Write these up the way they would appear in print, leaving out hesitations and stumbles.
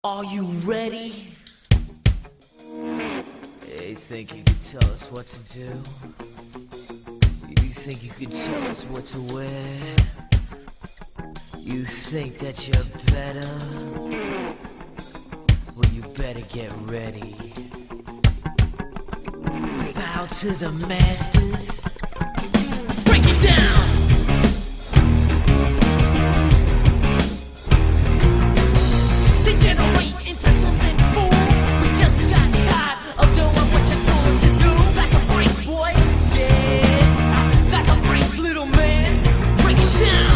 Are you ready? You think you can tell us what to do? You think you can tell us what to wear? You think that you're better? Well, you better get ready. Bow to the masters. Break it down! Degenerate into something fool. We just got tired of doing what you told us to do. That's a break, boy. Yeah, that's a break, little man. Break it down.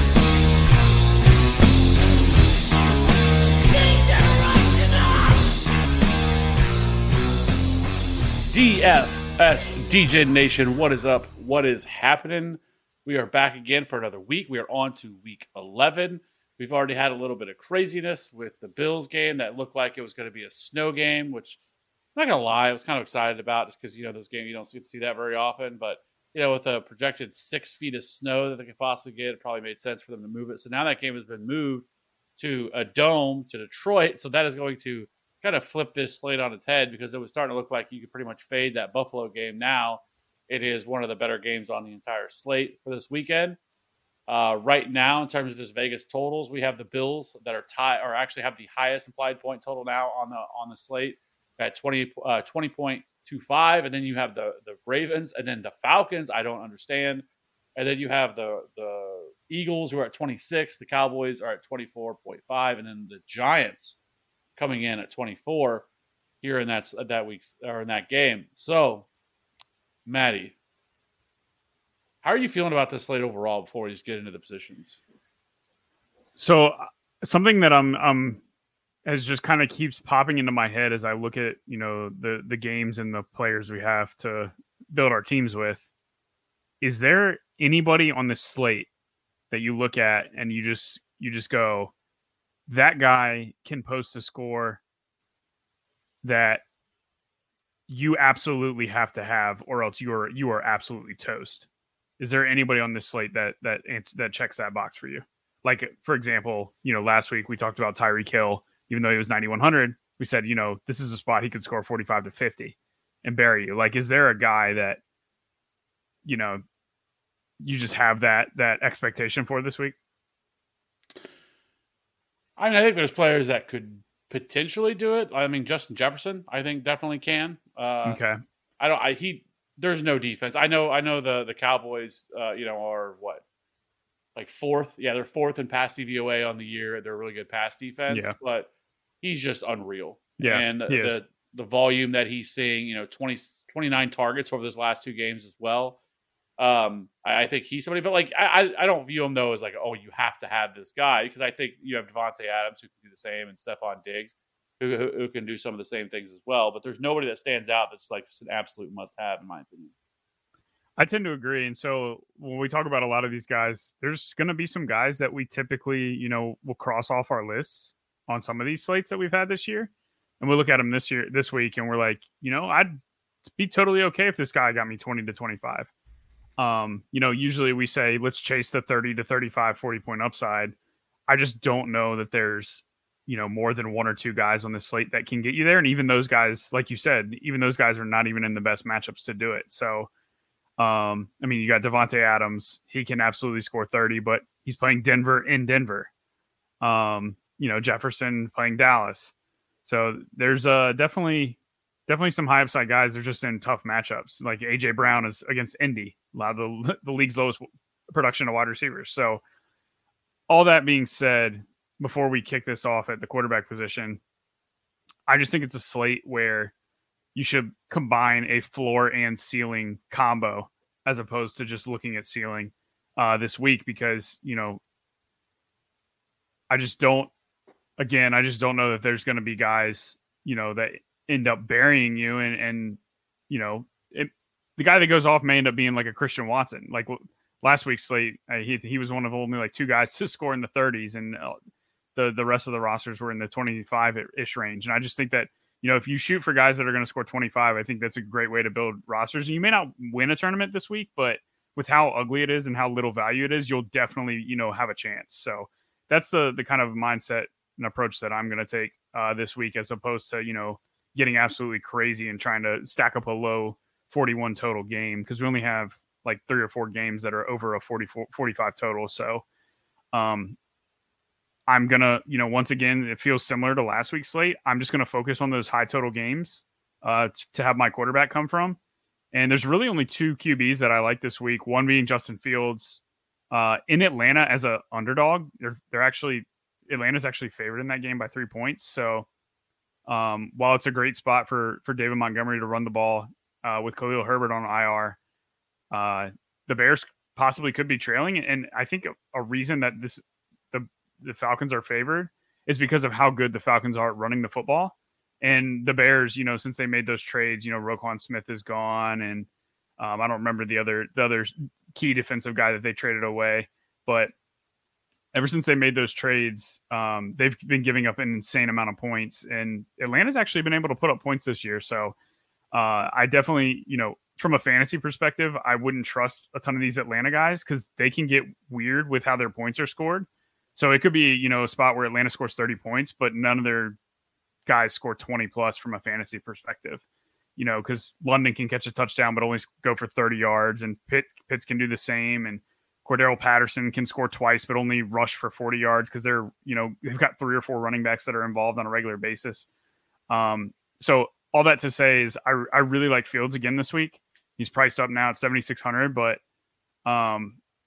DFS DJ Nation, what is up? What is happening? We are back again for another week. We are on to week 11. We've already had a little bit of craziness with the Bills game that looked like it was going to be a snow game, which I'm not going to lie, I was kind of excited about just because, those games, you don't get to see that very often. But, with a projected 6 feet of snow that they could possibly get, it probably made sense for them to move it. So now that game has been moved to a dome to Detroit. So that is going to kind of flip this slate on its head because it was starting to look like you could pretty much fade that Buffalo game. Now it is one of the better games on the entire slate for this weekend. Right now, in terms of just Vegas totals, we have the Bills that are or actually have the highest implied point total now on the slate at 20.25, and then you have the Ravens, and then the Falcons. I don't understand, and then you have the Eagles who are at 26, the Cowboys are at 24.5, and then the Giants coming in at 24 here in that week's or in that game. So, Maddie, how are you feeling about this slate overall before we just get into the positions? So something that I'm as just kind of keeps popping into my head as I look at, the games and the players we have to build our teams with. Is there anybody on this slate that you look at and you just go, that guy can post a score that you absolutely have to have, or else you are absolutely toast? Is there anybody on this slate that checks that box for you? Like, for example, last week we talked about Tyreek Hill. Even though he was 9,100, we said, this is a spot he could score 45 to 50 and bury you. Like, is there a guy that, you just have that expectation for this week? I think there's players that could potentially do it. I mean, Justin Jefferson, I think definitely can. Okay. There's no defense. I know the Cowboys, are what, like fourth? Yeah, they're fourth in pass DVOA on the year. They're a really good pass defense, but he's just unreal. Yeah, and the volume that he's seeing, 29 targets over those last two games as well. I think he's somebody, but like I don't view him though as like, oh, you have to have this guy, because I think you have Devontae Adams who can do the same, and Stephon Diggs who can do some of the same things as well. But there's nobody that stands out that's like just an absolute must-have, in my opinion. I tend to agree. And so when we talk about a lot of these guys, there's going to be some guys that we typically, will cross off our lists on some of these slates that we've had this year. And we look at them this week, and we're like, I'd be totally okay if this guy got me 20 to 25. Usually we say, let's chase the 30 to 35, 40 point upside. I just don't know that there's, more than one or two guys on the slate that can get you there. And even those guys, like you said, even those guys are not even in the best matchups to do it. So, you got Devontae Adams. He can absolutely score 30, but he's playing Denver in Denver. Jefferson playing Dallas. So there's definitely some high upside guys. They're just in tough matchups. Like AJ Brown is against Indy, a lot of the league's lowest production of wide receivers. So all that being said, before we kick this off at the quarterback position, I just think it's a slate where you should combine a floor and ceiling combo as opposed to just looking at ceiling this week, because, I just don't know that there's going to be guys, that end up burying you. And the guy that goes off may end up being like a Christian Watson. Like last week's slate, he was one of only like two guys to score in the 30s, and the rest of the rosters were in the 25-ish range. And I just think that, if you shoot for guys that are going to score 25, I think that's a great way to build rosters. And you may not win a tournament this week, but with how ugly it is and how little value it is, you'll definitely, have a chance. So that's the kind of mindset an approach that I'm going to take this week, as opposed to, getting absolutely crazy and trying to stack up a low 41 total game, because we only have like 3 or 4 games that are over a 45 total. So I'm going to, once again, it feels similar to last week's slate. I'm just going to focus on those high total games to have my quarterback come from. And there's really only 2 QBs that I like this week, one being Justin Fields in Atlanta as a underdog. Atlanta's actually favored in that game by 3 points. So while it's a great spot for David Montgomery to run the ball with Khalil Herbert on IR, the Bears possibly could be trailing. And I think a reason that the Falcons are favored is because of how good the Falcons are at running the football. And the Bears, since they made those trades, Roquan Smith is gone, and I don't remember the other key defensive guy that they traded away. But ever since they made those trades, they've been giving up an insane amount of points, and Atlanta's actually been able to put up points this year. So I definitely, from a fantasy perspective, I wouldn't trust a ton of these Atlanta guys because they can get weird with how their points are scored. So it could be, a spot where Atlanta scores 30 points, but none of their guys score 20 plus from a fantasy perspective, because London can catch a touchdown but only go for 30 yards, and Pitts can do the same, and Cordero Patterson can score twice but only rush for 40 yards because they're, they've got 3 or 4 running backs that are involved on a regular basis. So all that to say is I really like Fields again this week. He's priced up now at 7,600, but I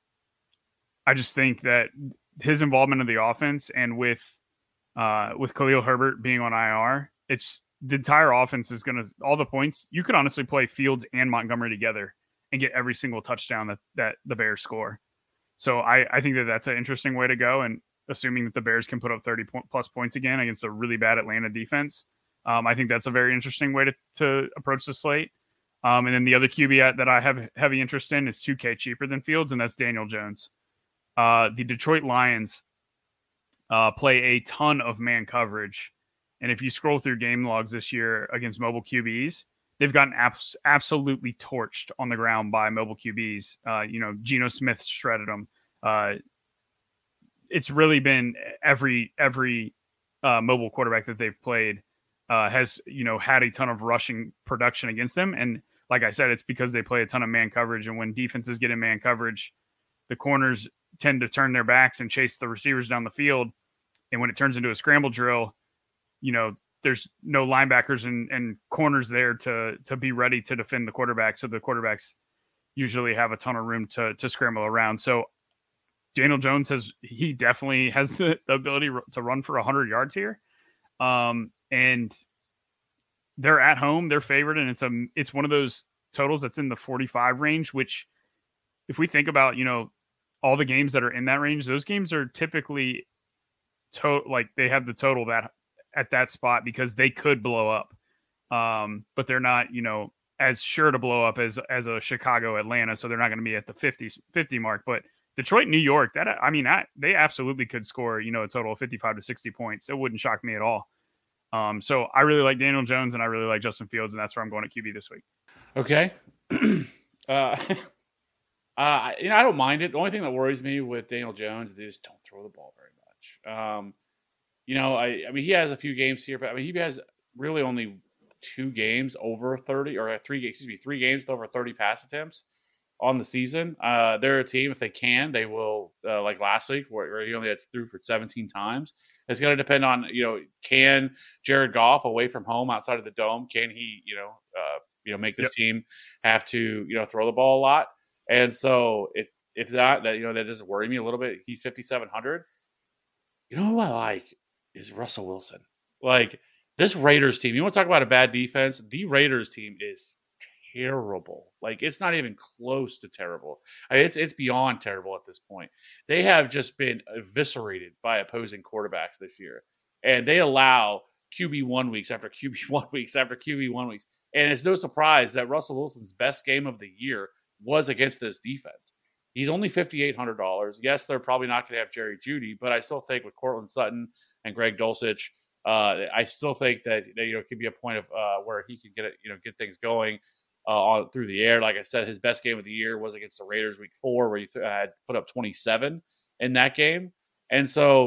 just think that his involvement in the offense, and with Khalil Herbert being on IR, it's the entire offense is going to, all the points, you could honestly play Fields and Montgomery together and get every single touchdown that the Bears score. So I think that's an interesting way to go. And assuming that the Bears can put up 30 plus points again against a really bad Atlanta defense, I think that's a very interesting way to approach the slate. And then the other QB that I have heavy interest in is 2K cheaper than Fields, and that's Daniel Jones. The Detroit Lions play a ton of man coverage. And if you scroll through game logs this year against mobile QBs, they've gotten absolutely torched on the ground by mobile QBs. Geno Smith shredded them. It's really been every mobile quarterback that they've played has, had a ton of rushing production against them. And like I said, it's because they play a ton of man coverage. And when defenses get in man coverage, the corners tend to turn their backs and chase the receivers down the field. And when it turns into a scramble drill, there's no linebackers and corners there to be ready to defend the quarterback. So the quarterbacks usually have a ton of room to scramble around. So Daniel Jones he definitely has the ability to run for 100 yards here. And they're at home, they're favored, and it's one of those totals that's in the 45 range, which if we think about, all the games that are in that range, those games are typically they have the total that at that spot because they could blow up. But they're not, as sure to blow up as a Chicago, Atlanta. So they're not going to be at the 50 mark, but Detroit, New York, they absolutely could score, a total of 55 to 60 points. It wouldn't shock me at all. So I really like Daniel Jones and I really like Justin Fields, and that's where I'm going at QB this week. Okay. I don't mind it. The only thing that worries me with Daniel Jones is they just don't throw the ball very much. He has a few games here, but he has really only 2 games over 30, or 3 games with over 30 pass attempts on the season. They're a team, if they can, they will, like last week where he only had through for 17 times. It's going to depend on, can Jared Goff away from home outside of the dome, can he, make this team have to, throw the ball a lot? And so if that doesn't worry me a little bit, he's 5,700. Who I like is Russell Wilson. Like, this Raiders team, you want to talk about a bad defense? The Raiders team is terrible. Like, it's not even close to terrible. It's beyond terrible at this point. They have just been eviscerated by opposing quarterbacks this year. And they allow QB1 weeks after QB1 weeks after QB1 weeks. And it's no surprise that Russell Wilson's best game of the year was against this defense. He's only $5,800. Yes, they're probably not going to have Jerry Jeudy, but I still think with Cortland Sutton and Greg Dulcich, I still think that it could be a point of where he can get things going through the air. Like I said, his best game of the year was against the Raiders week 4, where he had put up 27 in that game. And so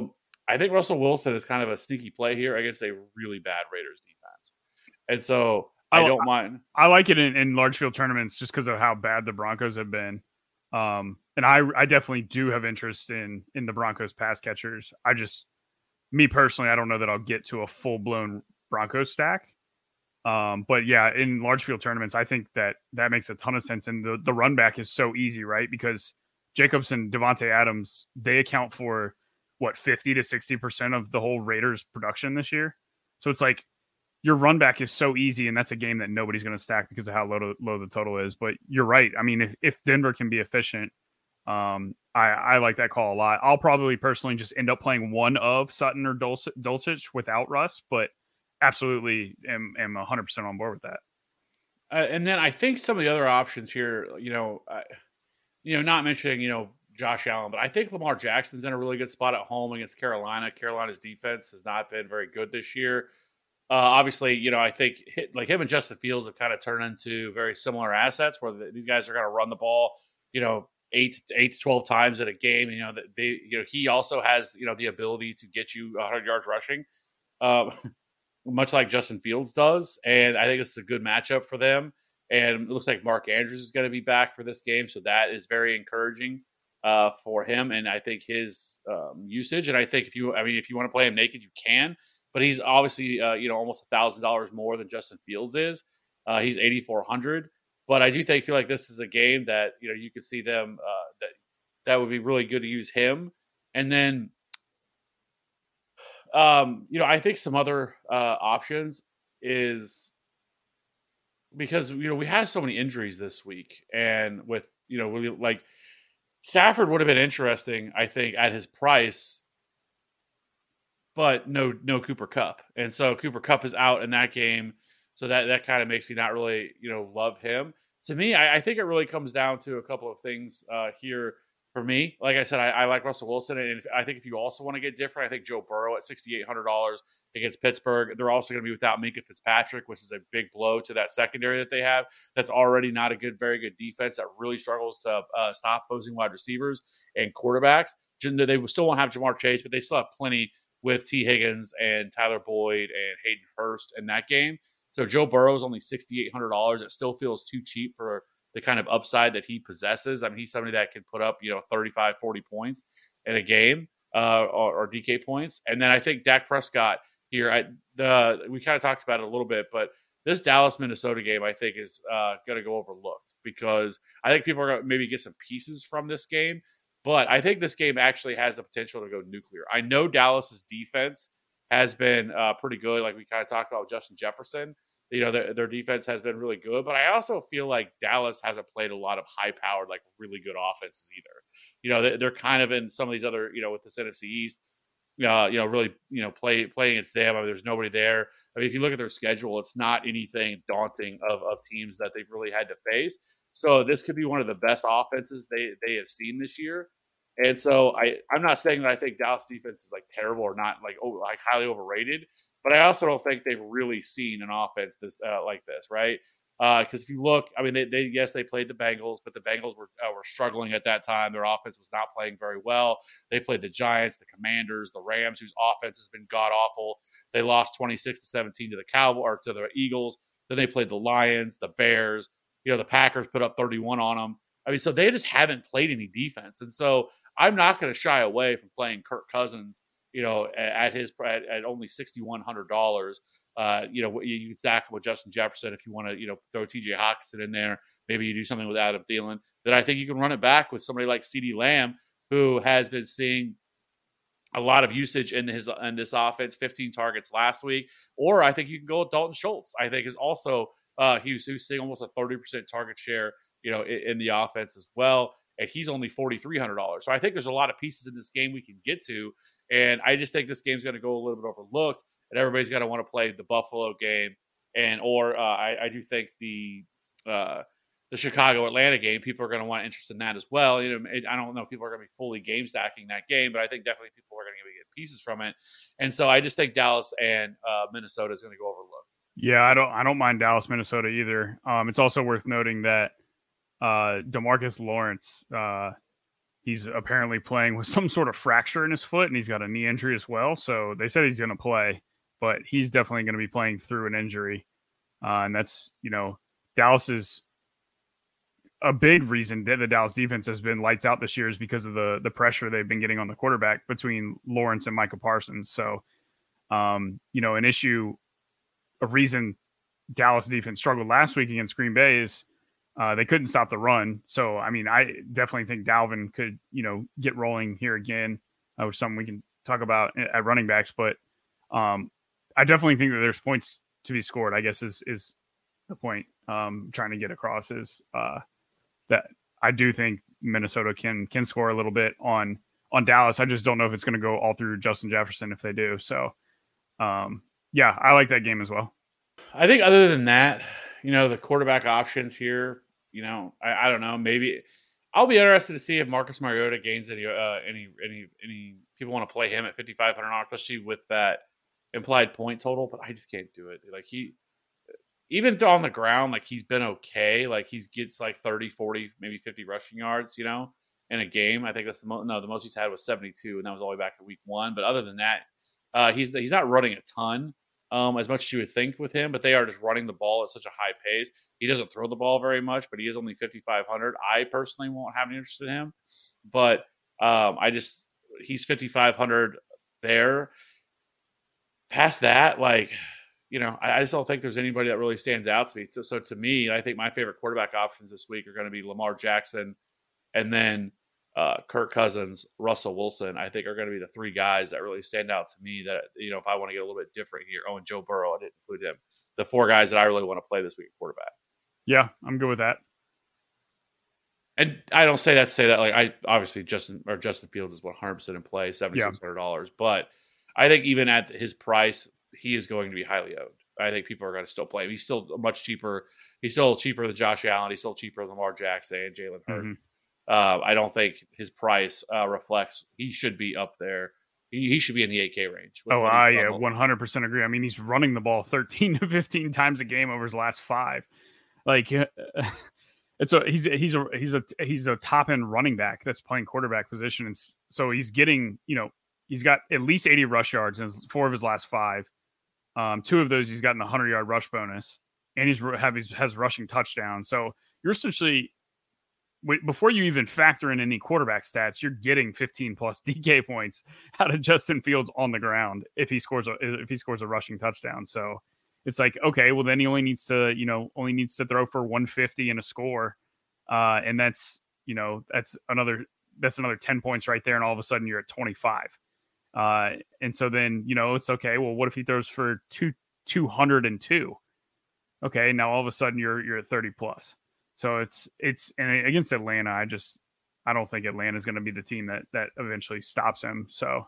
I think Russell Wilson is kind of a sneaky play here against a really bad Raiders defense. And so I don't mind. I like it in large field tournaments just because of how bad the Broncos have been. And I definitely do have interest in the Broncos pass catchers. Me personally, I don't know that I'll get to a full blown Broncos stack. But yeah, in large field tournaments, I think that makes a ton of sense. And the run back is so easy, right? Because Jacobs and Devontae Adams, they account for 50 to 60% of the whole Raiders production this year. So it's like your run back is so easy, and that's a game that nobody's going to stack because of how low the total is. But you're right. I mean, if Denver can be efficient, I like that call a lot. I'll probably personally just end up playing one of Sutton or Dulcich without Russ, but absolutely am 100% on board with that. And then I think some of the other options here, not mentioning, Josh Allen, but I think Lamar Jackson's in a really good spot at home against Carolina. Carolina's defense has not been very good this year. Obviously, I think him and Justin Fields have kind of turned into very similar assets where these guys are going to run the ball, 8 to 12 times in a game. He also has, the ability to get you 100 yards rushing, much like Justin Fields does. And I think it's a good matchup for them. And it looks like Mark Andrews is going to be back for this game. So that is very encouraging for him. And I think his usage, and I think if you want to play him naked, you can, but he's obviously, almost $1,000 more than Justin Fields is. He's 8,400. But I do feel like this is a game that, you could see them that would be really good to use him. And then, I think some other options is because, we had so many injuries this week, and with, like Stafford would have been interesting, I think, at his price, but no Cooper Kupp. And so Cooper Kupp is out in that game. So that kind of makes me not really, love him. To me, I think it really comes down to a couple of things here for me. Like I said, I like Russell Wilson. And I think if you also want to get different, I think Joe Burrow at $6,800 against Pittsburgh. They're also going to be without Minkah Fitzpatrick, which is a big blow to that secondary that they have. That's already not a very good defense that really struggles to stop opposing wide receivers and quarterbacks. They still won't have Jamar Chase, but they still have plenty with T. Higgins and Tyler Boyd and Hayden Hurst in that game. So Joe Burrow is only $6,800. It still feels too cheap for the kind of upside that he possesses. I mean, he's somebody that can put up, 35, 40 points in a game or DK points. And then I think Dak Prescott here, we kind of talked about it a little bit, but this Dallas-Minnesota game, I think, is going to go overlooked because I think people are going to maybe get some pieces from this game. But I think this game actually has the potential to go nuclear. I know Dallas's defense has been pretty good. Like we kind of talked about with Justin Jefferson, their defense has been really good. But I also feel like Dallas hasn't played a lot of high-powered, like really good offenses either. They're kind of in some of these other, with this NFC East, really, playing against them. I mean, there's nobody there. I mean, if you look at their schedule, it's not anything daunting of teams that they've really had to face. So this could be one of the best offenses they have seen this year. And so I'm not saying that I think Dallas defense is like terrible or not like highly overrated, but I also don't think they've really seen an offense like this, right? Because if you look, I mean, they played the Bengals, but the Bengals were struggling at that time. Their offense was not playing very well. They played the Giants, the Commanders, the Rams, whose offense has been god awful. They lost 26-17 to the Cowboys or to the Eagles. Then they played the Lions, the Bears. The Packers put up 31 on them. I mean, so they just haven't played any defense, and so I'm not going to shy away from playing Kirk Cousins, at only $6,100. You can stack him with Justin Jefferson if you want to, throw T.J. Hockenson in there. Maybe you do something with Adam Thielen. Then I think you can run it back with somebody like CeeDee Lamb, who has been seeing a lot of usage in this offense, 15 targets last week. Or I think you can go with Dalton Schultz. I think is also who's seeing almost a 30% target share, in the offense as well. And he's only $4,300. So I think there's a lot of pieces in this game we can get to. And I just think this game's going to go a little bit overlooked, and everybody's going to want to play the Buffalo game. Or I do think the Chicago-Atlanta game, people are going to want interest in that as well. I don't know if people are going to be fully game stacking that game, but I think definitely people are going to get pieces from it. And so I just think Dallas and Minnesota is going to go overlooked. Yeah, I don't mind Dallas, Minnesota either. It's also worth noting that DeMarcus Lawrence he's apparently playing with some sort of fracture in his foot, and he's got a knee injury as well. So they said he's going to play, but he's definitely going to be playing through an injury. And that's, Dallas is a big reason that the Dallas defense has been lights out this year is because of the pressure they've been getting on the quarterback between Lawrence and Micah Parsons. So, an issue, a reason Dallas defense struggled last week against Green Bay is they couldn't stop the run. So, I mean, I definitely think Dalvin could, get rolling here again, which is something we can talk about at running backs. But I definitely think that there's points to be scored, I guess is the point trying to get across is that I do think Minnesota can score a little bit on Dallas. I just don't know if it's going to go all through Justin Jefferson if they do. So, yeah, I like that game as well. I think other than that, the quarterback options here, I don't know. Maybe I'll be interested to see if Marcus Mariota gains any people want to play him at $5,500, especially with that implied point total. But I just can't do it. Like even on the ground, like he's been okay. Like he gets like 30, 40, maybe 50 rushing yards, in a game. I think that's the most he's had was 72, and that was all the way back in week 1. But other than that, he's not running a ton. As much as you would think with him, but they are just running the ball at such a high pace. He doesn't throw the ball very much, but he is only 5,500. I personally won't have any interest in him, but he's 5,500 there. Past that, I just don't think there's anybody that really stands out to me. So to me, I think my favorite quarterback options this week are going to be Lamar Jackson, and then Kirk Cousins, Russell Wilson, I think are going to be the 3 guys that really stand out to me that, if I want to get a little bit different here. Oh, and Joe Burrow, I didn't include him. The 4 guys that I really want to play this week at quarterback. Yeah, I'm good with that. And I don't say that to say that, I obviously Justin Fields is 100% in play, $7,600. But I think even at his price, he is going to be highly owned. I think people are going to still play him. He's still much cheaper. He's still cheaper than Josh Allen. He's still cheaper than Lamar Jackson and Jalen Hurts. Mm-hmm. I don't think his price reflects he should be up there. He should be in the 8K range. Oh, yeah, 100% agree. I mean, he's running the ball 13 to 15 times a game over his last 5. He's a top end running back that's playing quarterback position, and so he's getting he's got at least 80 rush yards in 4 of his last 5. 2 of those he's gotten a 100-yard rush bonus, and has rushing touchdowns. So you're essentially, before you even factor in any quarterback stats, you're getting 15 plus DK points out of Justin Fields on the ground if he scores a rushing touchdown. So it's like, okay, well then he only needs to throw for 150 and a score, and that's another 10 points right there, and all of a sudden you're at 25. And so then it's okay. Well, what if he throws for 202? Okay, now all of a sudden you're at 30 plus. So it's and against Atlanta, I don't think Atlanta is going to be the team that eventually stops him. So,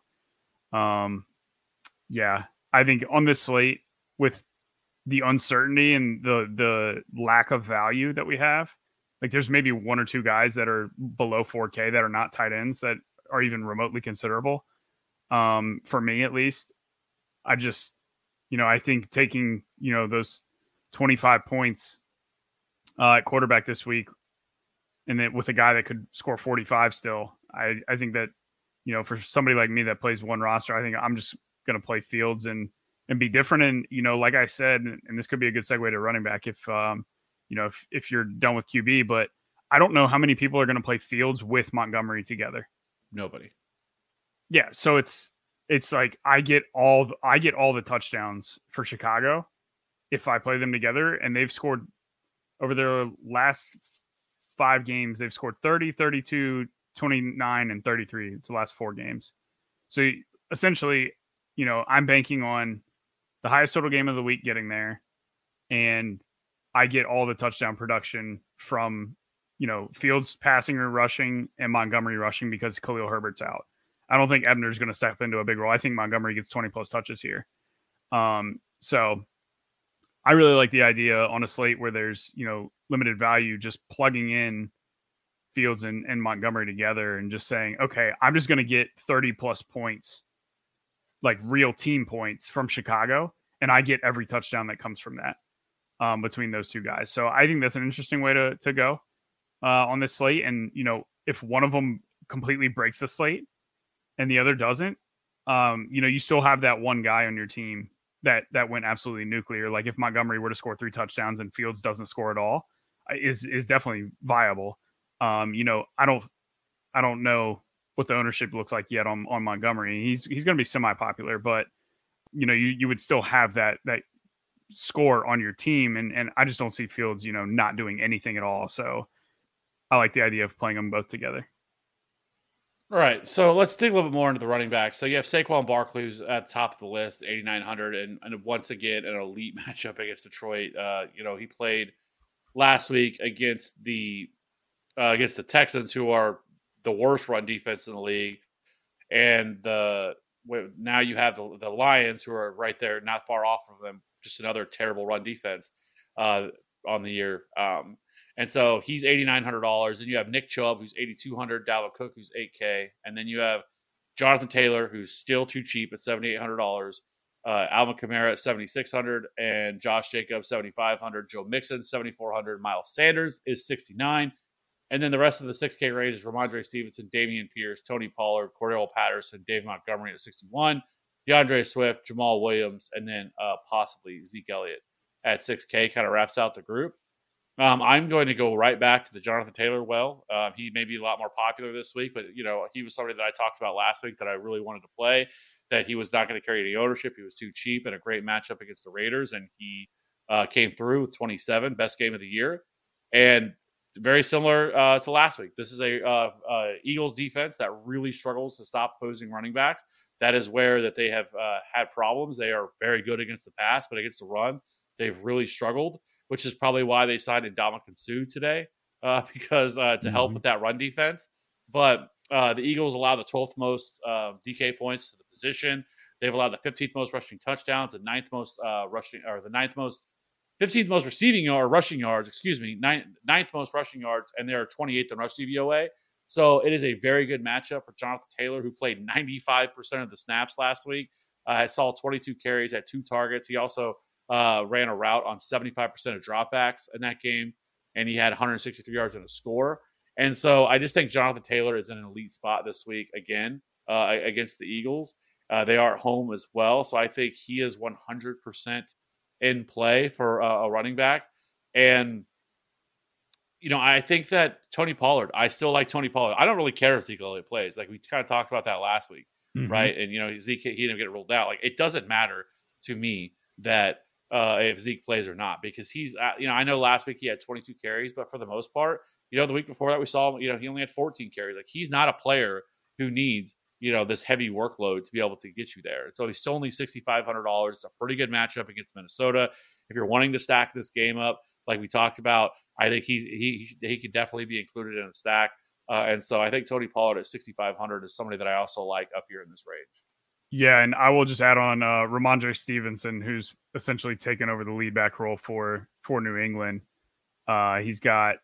yeah, I think on this slate with the uncertainty and the lack of value that we have, there's maybe 1 or 2 guys that are below 4K that are not tight ends that are even remotely considerable. For me at least, I think taking those 25 points at quarterback this week, and then with a guy that could score 45 still, I think that, for somebody like me that plays one roster, I think I'm just going to play Fields and be different. And, like I said, and this could be a good segue to running back if you're done with QB, but I don't know how many people are going to play Fields with Montgomery together. Nobody. Yeah. So it's like, I get all the touchdowns for Chicago if I play them together, and they've scored over their last 5 games, they've scored 30, 32, 29, and 33. It's the last 4 games. So essentially, I'm banking on the highest total game of the week getting there, and I get all the touchdown production from, Fields passing or rushing and Montgomery rushing because Khalil Herbert's out. I don't think Ebner's going to step into a big role. I think Montgomery gets 20 plus touches here. So I really like the idea on a slate where there's, limited value, just plugging in Fields and Montgomery together and just saying, okay, I'm just going to get 30 plus points, like real team points from Chicago. And I get every touchdown that comes from that between those 2 guys. So I think that's an interesting way to go on this slate. And, if one of them completely breaks the slate and the other doesn't, you still have that one guy on your team that went absolutely nuclear. Like if Montgomery were to score 3 touchdowns and Fields doesn't score at all, is definitely viable. I don't know what the ownership looks like yet on Montgomery. He's going to be semi-popular, but you would still have that score on your team, and I just don't see Fields, not doing anything at all. So I like the idea of playing them both together. All right, so let's dig a little bit more into the running back. So you have Saquon Barkley, who's at the top of the list, 8,900, and once again an elite matchup against Detroit. He played last week against the Texans, who are the worst run defense in the league, and now you have the Lions, who are right there, not far off of them, just another terrible run defense on the year. And so he's $8,900. Then you have Nick Chubb, who's $8,200, Dalvin Cook, who's $8K, and then you have Jonathan Taylor, who's still too cheap at $7,800, Alvin Kamara at $7,600, and Josh Jacobs $7,500, Joe Mixon $7,400, Miles Sanders is $69,000, and then the rest of the 6K rate is Ramondre Stevenson, Dameon Pierce, Tony Pollard, Cordell Patterson, Dave Montgomery at $61,000, DeAndre Swift, Jamal Williams, and then possibly Zeke Elliott at $6K. Kind of wraps out the group. I'm going to go right back to the Jonathan Taylor well. He may be a lot more popular this week, but, he was somebody that I talked about last week that I really wanted to play, that he was not going to carry any ownership. He was too cheap and a great matchup against the Raiders, and he came through with 27, best game of the year. And very similar to last week. This is a Eagles defense that really struggles to stop opposing running backs. That is where that they have had problems. They are very good against the pass, but against the run, they've really struggled, which is probably why they signed Ndamukong Suh today, because to help with that run defense. But the Eagles allow the 12th most DK points to the position. They've allowed the 15th most rushing touchdowns, the 9th most 15th most receiving or rushing yards, ninth most rushing yards, and they are 28th in rush DVOA. So it is a very good matchup for Jonathan Taylor, who played 95% of the snaps last week. I saw 22 carries, had 2 targets. He also ran a route on 75% of dropbacks in that game, and he had 163 yards and a score. And so I just think Jonathan Taylor is in an elite spot this week again against the Eagles. They are at home as well, so I think he is 100% in play for a running back. And I think that Tony Pollard, I still like Tony Pollard. I don't really care if Zeke Elliott plays. Like we kind of talked about that last week, right? And Zeke, he didn't get ruled out. Like it doesn't matter to me that if Zeke plays or not, because he's, I know last week he had 22 carries, but for the most part, the week before that we saw, he only had 14 carries. Like he's not a player who needs, this heavy workload to be able to get you there. And so he's still only $6,500. It's a pretty good matchup against Minnesota. If you're wanting to stack this game up, like we talked about, I think he could definitely be included in a stack. And so I think Tony Pollard at 6,500 is somebody that I also like up here in this range. Yeah, and I will just add on Ramondre Stevenson, who's essentially taken over the lead back role for New England. He's got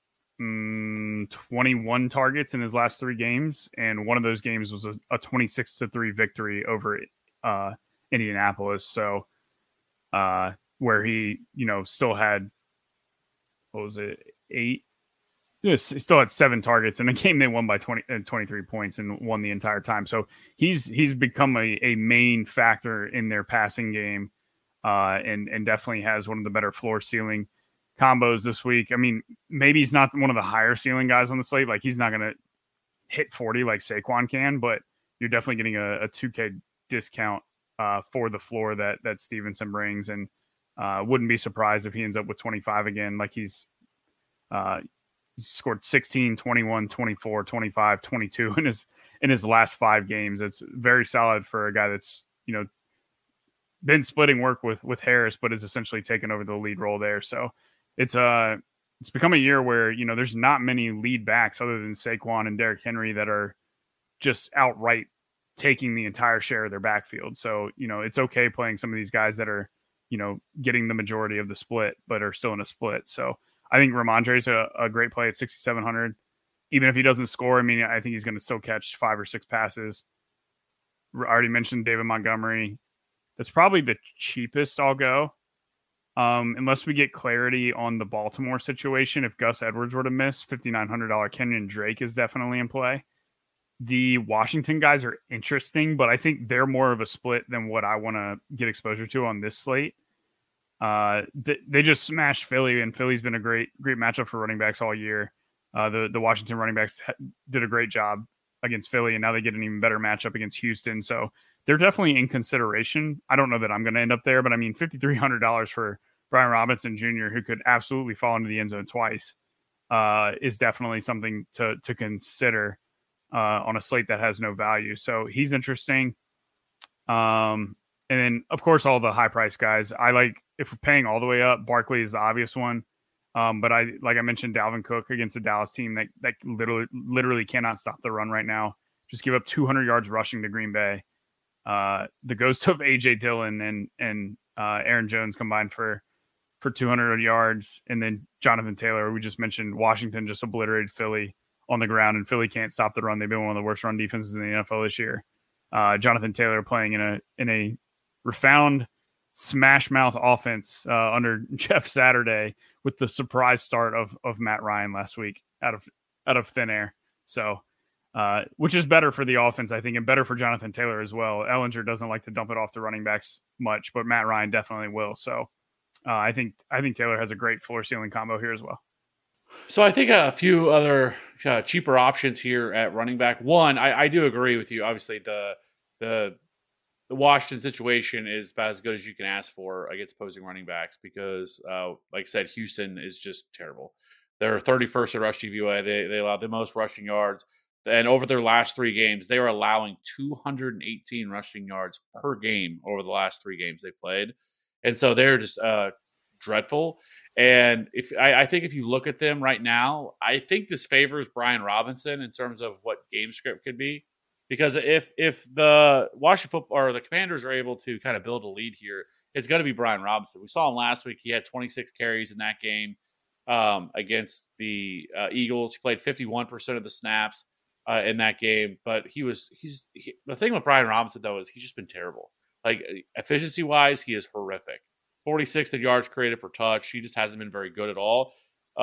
21 targets in his last 3 games, and one of those games was a 26-3 victory over Indianapolis. So where he, still had, what was it, 8? Yes, he still had 7 targets in a game they won by 23 points and won the entire time. So he's become a main factor in their passing game, and definitely has one of the better floor ceiling combos this week. I mean, maybe he's not one of the higher ceiling guys on the slate. Like he's not going to hit 40 like Saquon can, but you're definitely getting a 2K discount for the floor that Stevenson brings, and wouldn't be surprised if he ends up with 25 again. Like he's scored 16, 21, 24, 25, 22 in his last 5 games. It's very solid for a guy that's, been splitting work with Harris, but is essentially taken over the lead role there. So it's become a year where, there's not many lead backs other than Saquon and Derrick Henry that are just outright taking the entire share of their backfield. So, it's okay playing some of these guys that are, getting the majority of the split, but are still in a split. So I think Ramondre is a great play at 6,700. Even if he doesn't score, I mean, I think he's going to still catch 5 or 6 passes. I already mentioned David Montgomery. That's probably the cheapest I'll go. Unless we get clarity on the Baltimore situation. If Gus Edwards were to miss, $5,900 Kenyon Drake is definitely in play. The Washington guys are interesting, but I think they're more of a split than what I want to get exposure to on this slate. They just smashed Philly, and Philly's been a great matchup for running backs all year. The Washington running backs did a great job against Philly, and now they get an even better matchup against Houston. So they're definitely in consideration. I don't know that I'm going to end up there, but I mean, $5,300 for Brian Robinson Jr., who could absolutely fall into the end zone twice, is definitely something to consider on a slate that has no value. So he's interesting. And then, of course, all the high price guys. I like, if we're paying all the way up, Barkley is the obvious one. But I mentioned, Dalvin Cook against the Dallas team that literally cannot stop the run right now. Just give up 200 yards rushing to Green Bay. The ghost of AJ Dillon and Aaron Jones combined for 200 yards, and then Jonathan Taylor. We just mentioned Washington just obliterated Philly on the ground, and Philly can't stop the run. They've been one of the worst run defenses in the NFL this year. Jonathan Taylor playing in a refound smash mouth offense under Jeff Saturday, with the surprise start of Matt Ryan last week out of thin air. So, which is better for the offense, I think, and better for Jonathan Taylor as well. Ellinger doesn't like to dump it off the running backs much, but Matt Ryan definitely will. So, I think Taylor has a great floor ceiling combo here as well. So I think a few other cheaper options here at running back. One, I do agree with you. Obviously, the Washington situation is about as good as you can ask for against opposing running backs because, like I said, Houston is just terrible. They're 31st at rush DVOA. They allow the most rushing yards. And over their last 3 games, they are allowing 218 rushing yards per game over the last 3 games they played. And so they're just dreadful. And I think if you look at them right now, I think this favors Brian Robinson in terms of what game script could be. Because if the Washington football or the Commanders are able to kind of build a lead here, it's going to be Brian Robinson. We saw him last week. He had 26 carries in that game against the Eagles. He played 51% of the snaps in that game. But the thing with Brian Robinson, though, is he's just been terrible. Like, efficiency-wise, he is horrific. 46th in yards created per touch. He just hasn't been very good at all.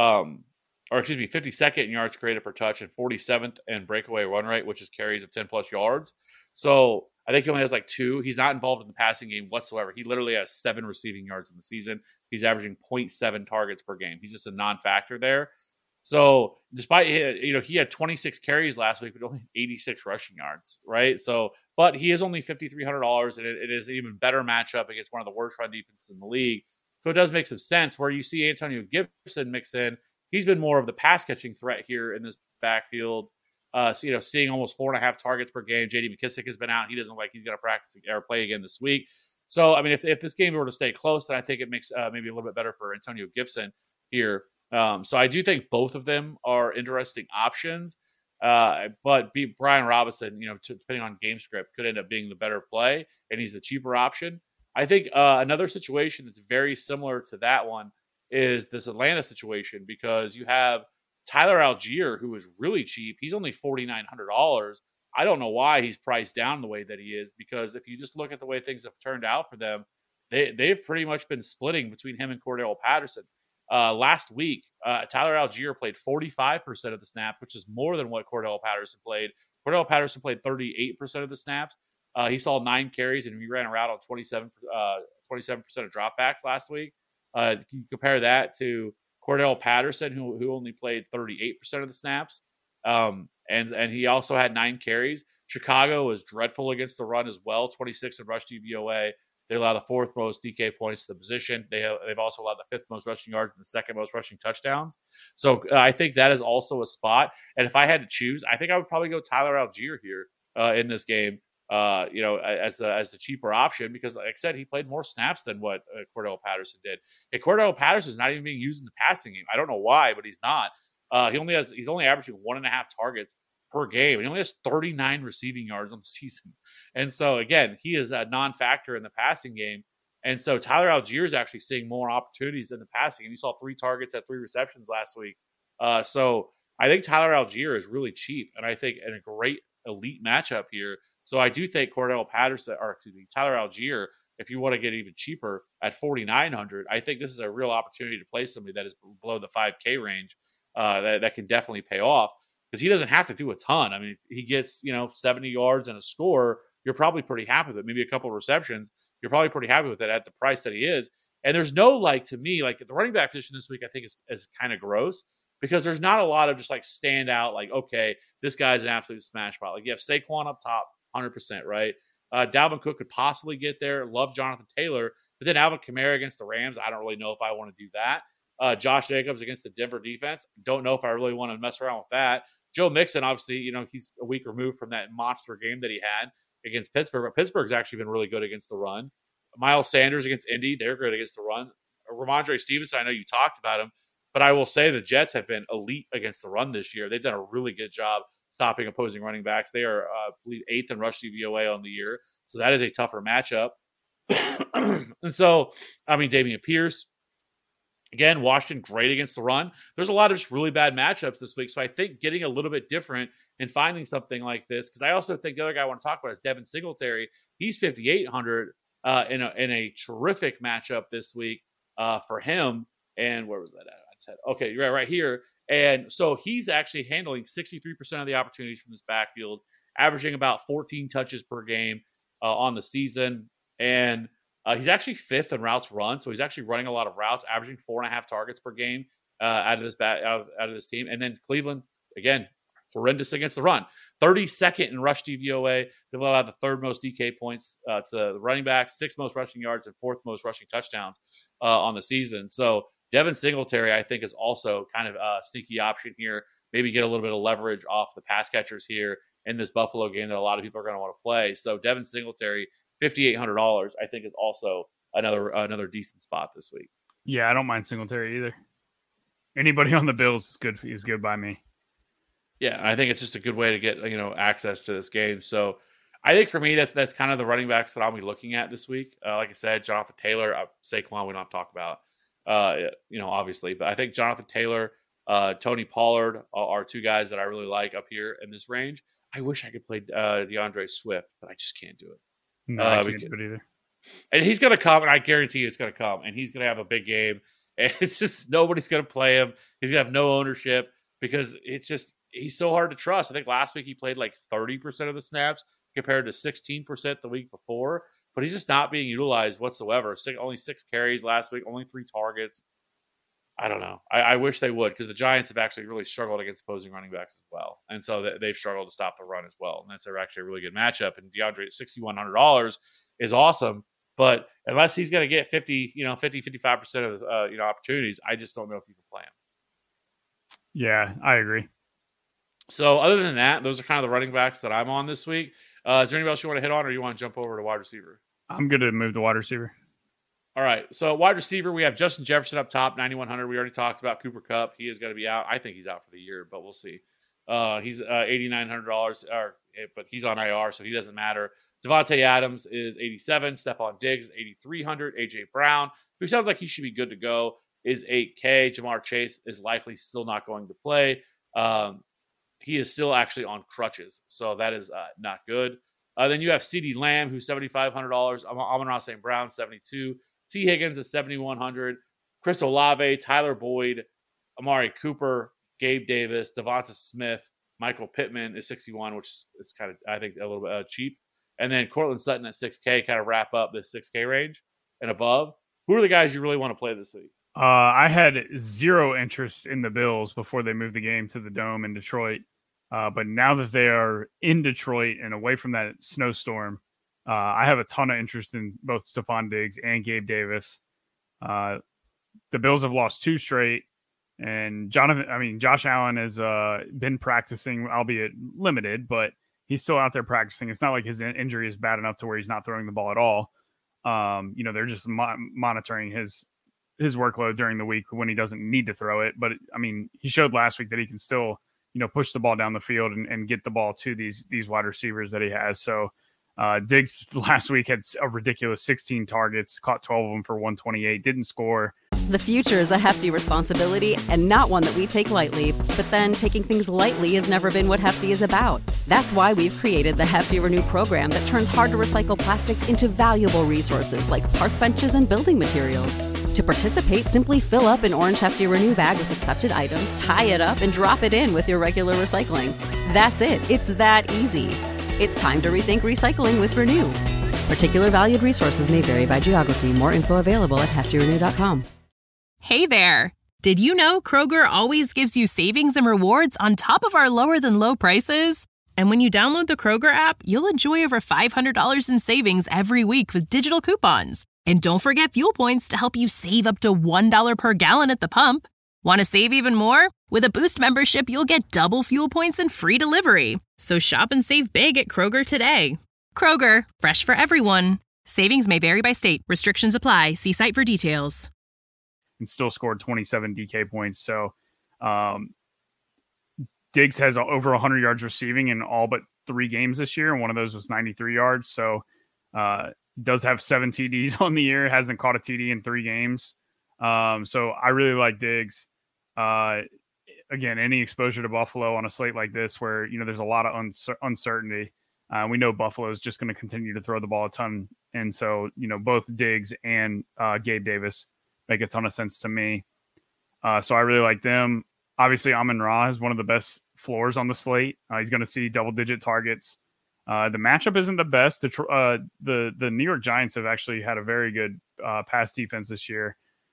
52nd in yards created per touch and 47th in breakaway run rate, which is carries of 10-plus yards. So I think he only has like 2. He's not involved in the passing game whatsoever. He literally has 7 receiving yards in the season. He's averaging 0.7 targets per game. He's just a non-factor there. So despite, he had 26 carries last week, but only 86 rushing yards, right? So, but he is only $5,300, and it is an even better matchup against one of the worst run defenses in the league. So it does make some sense where you see Antonio Gibson mix in. He's been more of the pass catching threat here in this backfield. Seeing almost 4.5 targets per game. J.D. McKissick has been out. He doesn't like he's going to practice or play again this week. So, I mean, if this game were to stay close, then I think it makes maybe a little bit better for Antonio Gibson here. So I do think both of them are interesting options. But Brian Robinson, depending on game script, could end up being the better play, and he's the cheaper option. I think another situation that's very similar to that one is this Atlanta situation, because you have Tyler Algier, who is really cheap. He's only $4,900. I don't know why he's priced down the way that he is, because if you just look at the way things have turned out for them, they've pretty much been splitting between him and Cordell Patterson. Last week, Tyler Algier played 45% of the snaps, which is more than what Cordell Patterson played. Cordell Patterson played 38% of the snaps. He saw 9 carries, and he ran a route on 27% of dropbacks last week. You compare that to Cordell Patterson, who only played 38% of the snaps, and he also had 9 carries. Chicago was dreadful against the run as well, 26 in rush DVOA. They allow the 4th most DK points to the position. They've also allowed the 5th most rushing yards and the 2nd most rushing touchdowns. So I think that is also a spot. And if I had to choose, I think I would probably go Tyler Algier here in this game. As the cheaper option, because like I said, he played more snaps than what Cordell Patterson did. And Cordell Patterson is not even being used in the passing game. I don't know why, but he's not. He's only averaging 1.5 targets per game, and he only has 39 receiving yards on the season. And so again, he is a non-factor in the passing game. And so Tyler Algier is actually seeing more opportunities in the passing game. You saw 3 targets at 3 receptions last week. So I think Tyler Algier is really cheap, and I think in a great elite matchup here. So I do think Tyler Algier, if you want to get even cheaper at $4,900, I think this is a real opportunity to play somebody that is below the 5K range that can definitely pay off. because he doesn't have to do a ton. I mean, he gets 70 yards and a score. You're probably pretty happy with it. Maybe a couple of receptions. You're probably pretty happy with it at the price that he is. And there's no to me, the running back position this week, I think is kind of gross because there's not a lot of just stand out, okay, this guy's an absolute smash spot. You have Saquon up top, 100%, right? Dalvin Cook could possibly get there. Love Jonathan Taylor. But then Alvin Kamara against the Rams, I don't really know if I want to do that. Josh Jacobs against the Denver defense, don't know if I really want to mess around with that. Joe Mixon, obviously, he's a week removed from that monster game that he had against Pittsburgh. But Pittsburgh's actually been really good against the run. Miles Sanders against Indy, they're good against the run. Ramondre Stevenson, I know you talked about him, but I will say the Jets have been elite against the run this year. They've done a really good job stopping opposing running backs. They are, I believe, 8th in rush DVOA on the year. So that is a tougher matchup. And so, I mean, Dameon Pierce, again, Washington, great against the run. There's a lot of just really bad matchups this week. So I think getting a little bit different and finding something like this, because I also think the other guy I want to talk about is Devin Singletary. He's 5,800 in a terrific matchup this week for him. And where was that at? Okay, you're right here. And so he's actually handling 63% of the opportunities from this backfield, averaging about 14 touches per game on the season. And he's actually 5th in routes run. So he's actually running a lot of routes, averaging 4.5 targets per game out of this team. And then Cleveland, again, horrendous against the run. 32nd in rush DVOA. They've allowed the 3rd most DK points to the running backs, 6th most rushing yards, and 4th most rushing touchdowns on the season. So Devin Singletary, I think, is also kind of a sneaky option here. Maybe get a little bit of leverage off the pass catchers here in this Buffalo game that a lot of people are going to want to play. So Devin Singletary, $5,800, I think, is also another decent spot this week. Yeah, I don't mind Singletary either. Anybody on the Bills is good by me. Yeah, I think it's just a good way to get access to this game. So I think for me, that's kind of the running backs that I'll be looking at this week. Like I said, Jonathan Taylor, Saquon, we don't talk about, obviously, but I think Jonathan Taylor, Tony Pollard are two guys that I really like up here in this range. I wish I could play DeAndre Swift, but I just can't do it. No, I can't do it either. And he's going to come, and I guarantee you it's going to come, and he's going to have a big game. And it's just nobody's going to play him. He's going to have no ownership because he's so hard to trust. I think last week he played 30% of the snaps compared to 16% the week before, but he's just not being utilized whatsoever. Only 6 carries last week, only 3 targets. I don't know. I wish they would, because the Giants have actually really struggled against opposing running backs as well. And so they've struggled to stop the run as well. And that's actually a really good matchup. And DeAndre at $6,100 is awesome. But unless he's going to get 55% of opportunities, I just don't know if you can play him. Yeah, I agree. So other than that, those are kind of the running backs that I'm on this week. Is there anything else you want to hit on, or you want to jump over to wide receiver? I'm going to move to wide receiver. All right. So wide receiver, we have Justin Jefferson up top, 9,100. We already talked about Cooper Kupp. He is going to be out. I think he's out for the year, but we'll see. He's $8,900, but he's on IR, so he doesn't matter. Devontae Adams is 87. Stephon Diggs is 8,300. AJ Brown, who sounds like he should be good to go, is 8K. Jamar Chase is likely still not going to play. He is still actually on crutches, so that is not good. Then you have CeeDee Lamb, who's $7,500. Amon-Ra St. Brown, $72. T. Higgins is $7,100. Chris Olave, Tyler Boyd, Amari Cooper, Gabe Davis, Devonta Smith, Michael Pittman is $61, which is kind of, I think, a little bit cheap. And then Cortland Sutton at $6K, kind of wrap up this $6K range and above. Who are the guys you really want to play this week? I had zero interest in the Bills before they moved the game to the Dome in Detroit. But now that they are in Detroit and away from that snowstorm, I have a ton of interest in both Stephon Diggs and Gabe Davis. The Bills have lost 2 straight, and Josh Allen has been practicing, albeit limited, but he's still out there practicing. It's not like his injury is bad enough to where he's not throwing the ball at all. They're just monitoring his workload during the week when he doesn't need to throw it. But he showed last week that he can still, push the ball down the field and get the ball to these wide receivers that he has. So Diggs last week had a ridiculous 16 targets, caught 12 of them for 128, didn't score. The future is a hefty responsibility and not one that we take lightly, but then taking things lightly has never been what Hefty is about. That's why we've created the Hefty Renew program that turns hard-to-recycle plastics into valuable resources like park benches and building materials. To participate, simply fill up an orange Hefty Renew bag with accepted items, tie it up, and drop it in with your regular recycling. That's it. It's that easy. It's time to rethink recycling with Renew. Particular valued resources may vary by geography. More info available at heftyrenew.com. Hey there! Did you know Kroger always gives you savings and rewards on top of our lower than low prices? And when you download the Kroger app, you'll enjoy over $500 in savings every week with digital coupons. And don't forget fuel points to help you save up to $1 per gallon at the pump. Want to save even more? With a Boost membership, you'll get double fuel points and free delivery. So shop and save big at Kroger today. Kroger, fresh for everyone. Savings may vary by state. Restrictions apply. See site for details. And still scored 27 DK points. So Diggs has over 100 yards receiving in all but 3 games this year, and one of those was 93 yards. So does have 7 TDs on the year, hasn't caught a TD in 3 games. So I really like Diggs. Again, any exposure to Buffalo on a slate like this where, you know, there's a lot of uncertainty. We know Buffalo is just going to continue to throw the ball a ton. And so, you know, both Diggs and Gabe Davis make a ton of sense to me. So I really like them. Obviously, Amon-Ra has one of the best floors on the slate. He's going to see double-digit targets. The matchup isn't the best. The New York Giants have actually had a very good pass defense this year.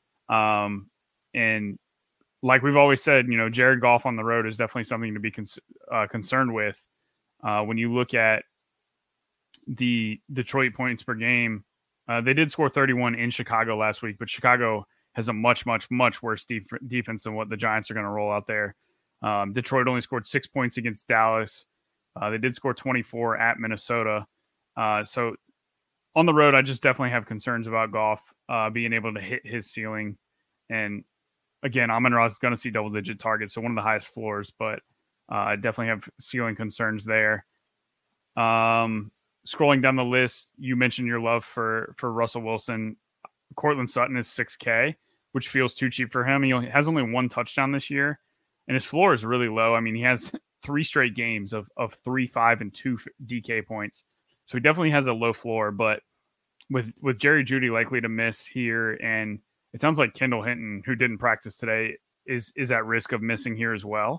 And like we've always said, you know, Jared Goff on the road is definitely something to be concerned with. When you look at the Detroit points per game, they did score 31 in Chicago last week, but Chicago has a much, much, much worse defense than what the Giants are going to roll out there. Detroit only scored 6 points against Dallas. They did score 24 at Minnesota. So on the road, I just definitely have concerns about Goff being able to hit his ceiling. And again, Amon-Ra is going to see double-digit targets, so one of the highest floors, but I definitely have ceiling concerns there. Scrolling down the list, you mentioned your love for Russell Wilson. Cortland Sutton is 6K, which feels too cheap for him. He has only 1 touchdown this year, and his floor is really low. I mean, he has 3 straight games of 3, 5, and 2 DK points. So he definitely has a low floor, but with Jerry Jeudy likely to miss here, and it sounds like Kendall Hinton, who didn't practice today, is at risk of missing here as well.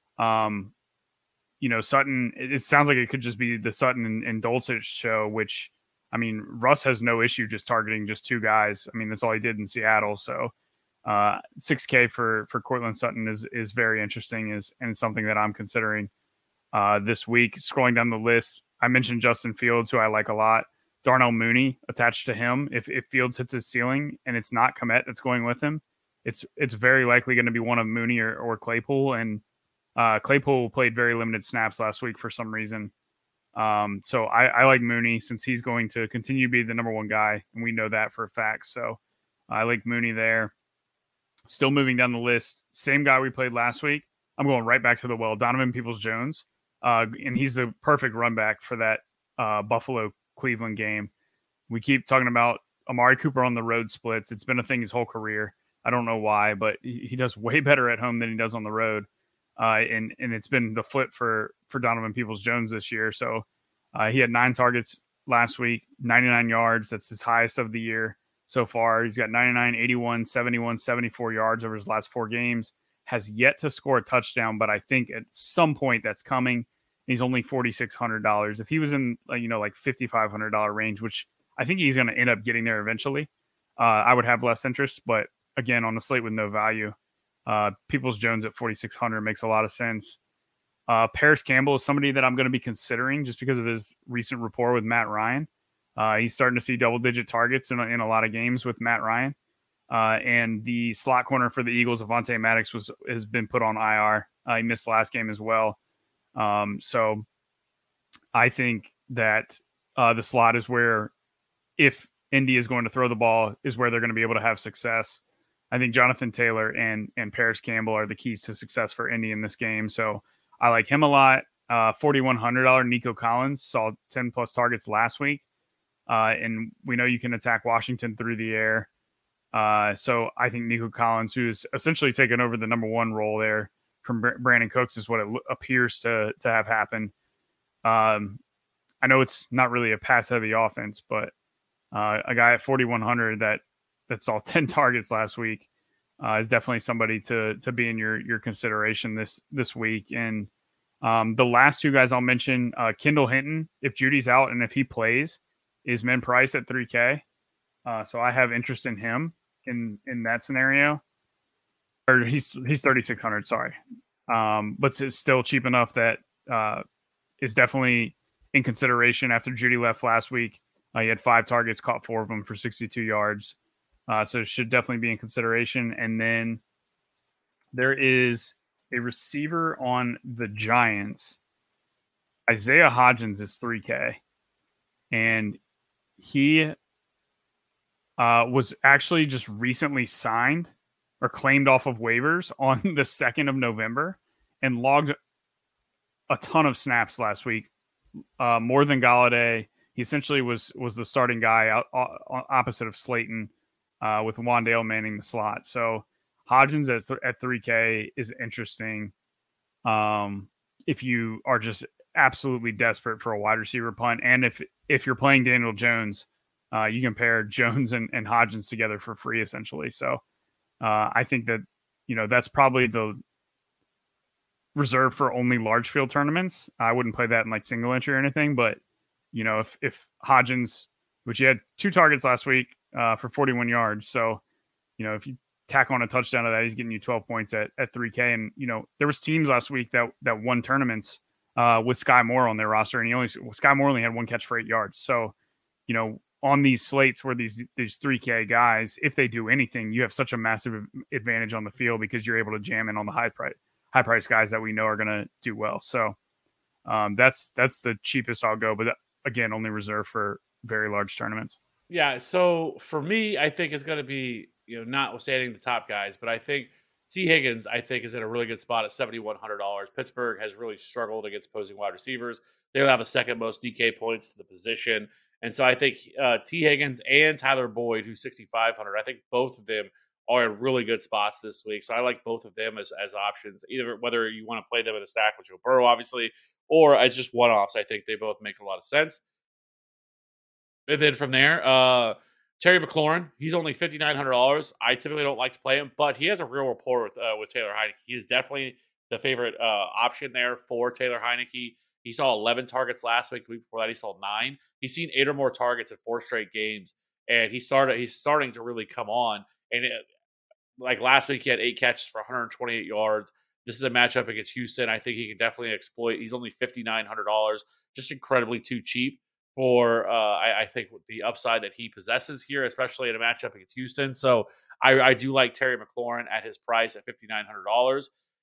You know, Sutton, it sounds like it could just be the Sutton and Dulcich show, which, I mean, Russ has no issue just targeting just 2 guys. I mean, that's all he did in Seattle. So 6K for Cortland Sutton is very interesting and something that I'm considering this week. Scrolling down the list, I mentioned Justin Fields, who I like a lot. Darnell Mooney attached to him. If Fields hits his ceiling and it's not Kmet that's going with him, it's very likely going to be one of Mooney or Claypool. And Claypool played very limited snaps last week for some reason. So I like Mooney since he's going to continue to be the number 1 guy, and we know that for a fact. So I like Mooney there. Still moving down the list, same guy we played last week. I'm going right back to the well, Donovan Peoples-Jones. And he's the perfect run back for that Buffalo-Cleveland game. We keep talking about Amari Cooper on the road splits. It's been a thing his whole career. I don't know why, but he does way better at home than he does on the road. And it's been the flip for Donovan Peoples-Jones this year. So he had 9 targets last week, 99 yards. That's his highest of the year so far. He's got 99, 81, 71, 74 yards over his last 4 games. Has yet to score a touchdown, but I think at some point that's coming. He's only $4,600. If he was in, like $5,500 range, which I think he's going to end up getting there eventually, I would have less interest. But again, on the slate with no value, Peoples-Jones at 4,600 makes a lot of sense. Paris Campbell is somebody that I'm going to be considering just because of his recent rapport with Matt Ryan. He's starting to see double-digit targets in a lot of games with Matt Ryan. And the slot corner for the Eagles, Avonte Maddox, has been put on IR. He missed last game as well. So I think that the slot is where, if Indy is going to throw the ball, is where they're going to be able to have success. I think Jonathan Taylor and Paris Campbell are the keys to success for Indy in this game. So I like him a lot. $4,100 Nico Collins saw 10+ targets last week. And we know you can attack Washington through the air. So I think Nico Collins, who's essentially taken over the number one role there from Brandon Cooks, is what it appears to have happened. I know it's not really a pass-heavy offense, but a guy at 4,100 that saw 10 targets last week is definitely somebody to be in your consideration this week. And the last two guys I'll mention, Kendall Hinton, if Judy's out and if he plays, is min price at 3K. So I have interest in him in that scenario. Or he's 3,600, sorry. But it's still cheap enough that is definitely in consideration after Judy left last week. He had 5 targets, caught 4 of them for 62 yards. So it should definitely be in consideration. And then there is a receiver on the Giants. Isaiah Hodgins is 3K. And he was actually just recently signed or claimed off of waivers on the 2nd of November and logged a ton of snaps last week, more than Galladay. He essentially was the starting guy out opposite of Slayton, with Wandale manning the slot. So Hodgins at 3K is interesting. If you are just absolutely desperate for a wide receiver punt, and if you're playing Daniel Jones, you can pair Jones and Hodgins together for free essentially. So I think that that's probably the reserved for only large field tournaments. I wouldn't play that in like single entry or anything, but if Hodgins, which he had 2 targets last week for 41 yards. So, if you tack on a touchdown to that, he's getting you 12 points at 3K. And, there was teams last week that won tournaments with Sky Moore on their roster, and Sky Moore only had 1 catch for 8 yards. So, on these slates where these 3K guys, if they do anything, you have such a massive advantage on the field because you're able to jam in on the high price guys that we know are going to do well. So that's the cheapest I'll go, but again, only reserved for very large tournaments. Yeah. So for me, I think it's going to be, notwithstanding the top guys, but I think T. Higgins, is in a really good spot at $7,100. Pittsburgh has really struggled against opposing wide receivers. They'll have the second most DK points to the position. And so I think T. Higgins and Tyler Boyd, who's 6,500, I think both of them are in really good spots this week. So I like both of them as options, either whether you want to play them in a stack with Joe Burrow, obviously, or as just one-offs. I think they both make a lot of sense. And then from there, Terry McLaurin, he's only $5,900. I typically don't like to play him, but he has a real rapport with Taylor Heinicke. He is definitely the favorite option there for Taylor Heinicke. He saw 11 targets last week. The week before that, he saw 9. He's seen 8 or more targets in 4 straight games, and he's starting to really come on. And like last week, he had 8 catches for 128 yards. This is a matchup against Houston. I think he can definitely exploit. He's only $5,900, just incredibly too cheap for I think the upside that he possesses here, especially in a matchup against Houston. So I do like Terry McLaurin at his price at $5,900.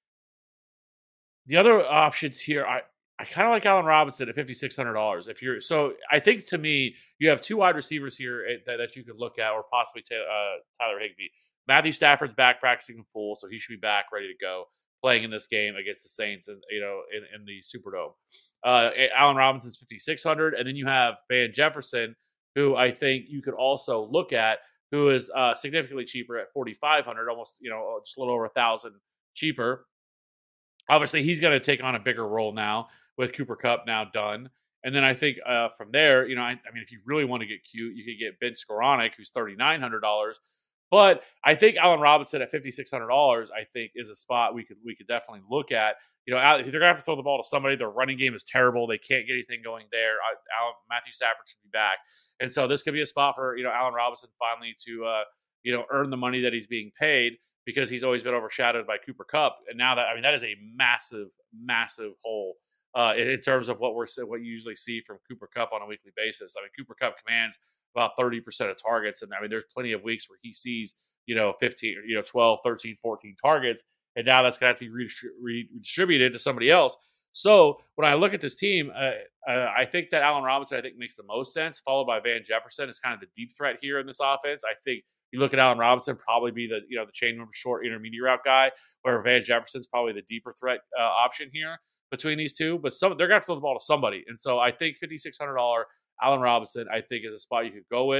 The other options here, I kind of like Allen Robinson at $5,600. I think to me, you have 2 wide receivers here that you could look at, or possibly Tyler Higbee. Matthew Stafford's back practicing in full, so he should be back ready to go, playing in this game against the Saints, and in the Superdome. Allen Robinson's $5,600, and then you have Van Jefferson, who I think you could also look at, who is significantly cheaper at $4,500, almost just a little over $1,000 cheaper. Obviously, he's going to take on a bigger role now with Cooper Kupp now done. And then I think from there, if you really want to get cute, you could get Ben Skoranek, who's $3,900. But I think Allen Robinson at $5,600, I think, is a spot we could definitely look at. They're going to have to throw the ball to somebody. Their running game is terrible. They can't get anything going there. Matthew Stafford should be back. And so this could be a spot for, Allen Robinson finally to, earn the money that he's being paid, because he's always been overshadowed by Cooper Kupp. And now that is a massive, massive hole in terms of what you usually see from Cooper Kupp on a weekly basis. Cooper Kupp commands about 30% of targets. And there's plenty of weeks where he sees, 15, 12, 13, 14 targets. And now that's going to have to be redistributed to somebody else. So when I look at this team, I think that Allen Robinson, makes the most sense, followed by Van Jefferson is kind of the deep threat here in this offense. I think you look at Allen Robinson, probably be the chain number short intermediate route guy, where Van Jefferson's probably the deeper threat option here between these two. But they're going to have to throw the ball to somebody. And so I think $5,600 Allen Robinson, I think, is a spot you could go with.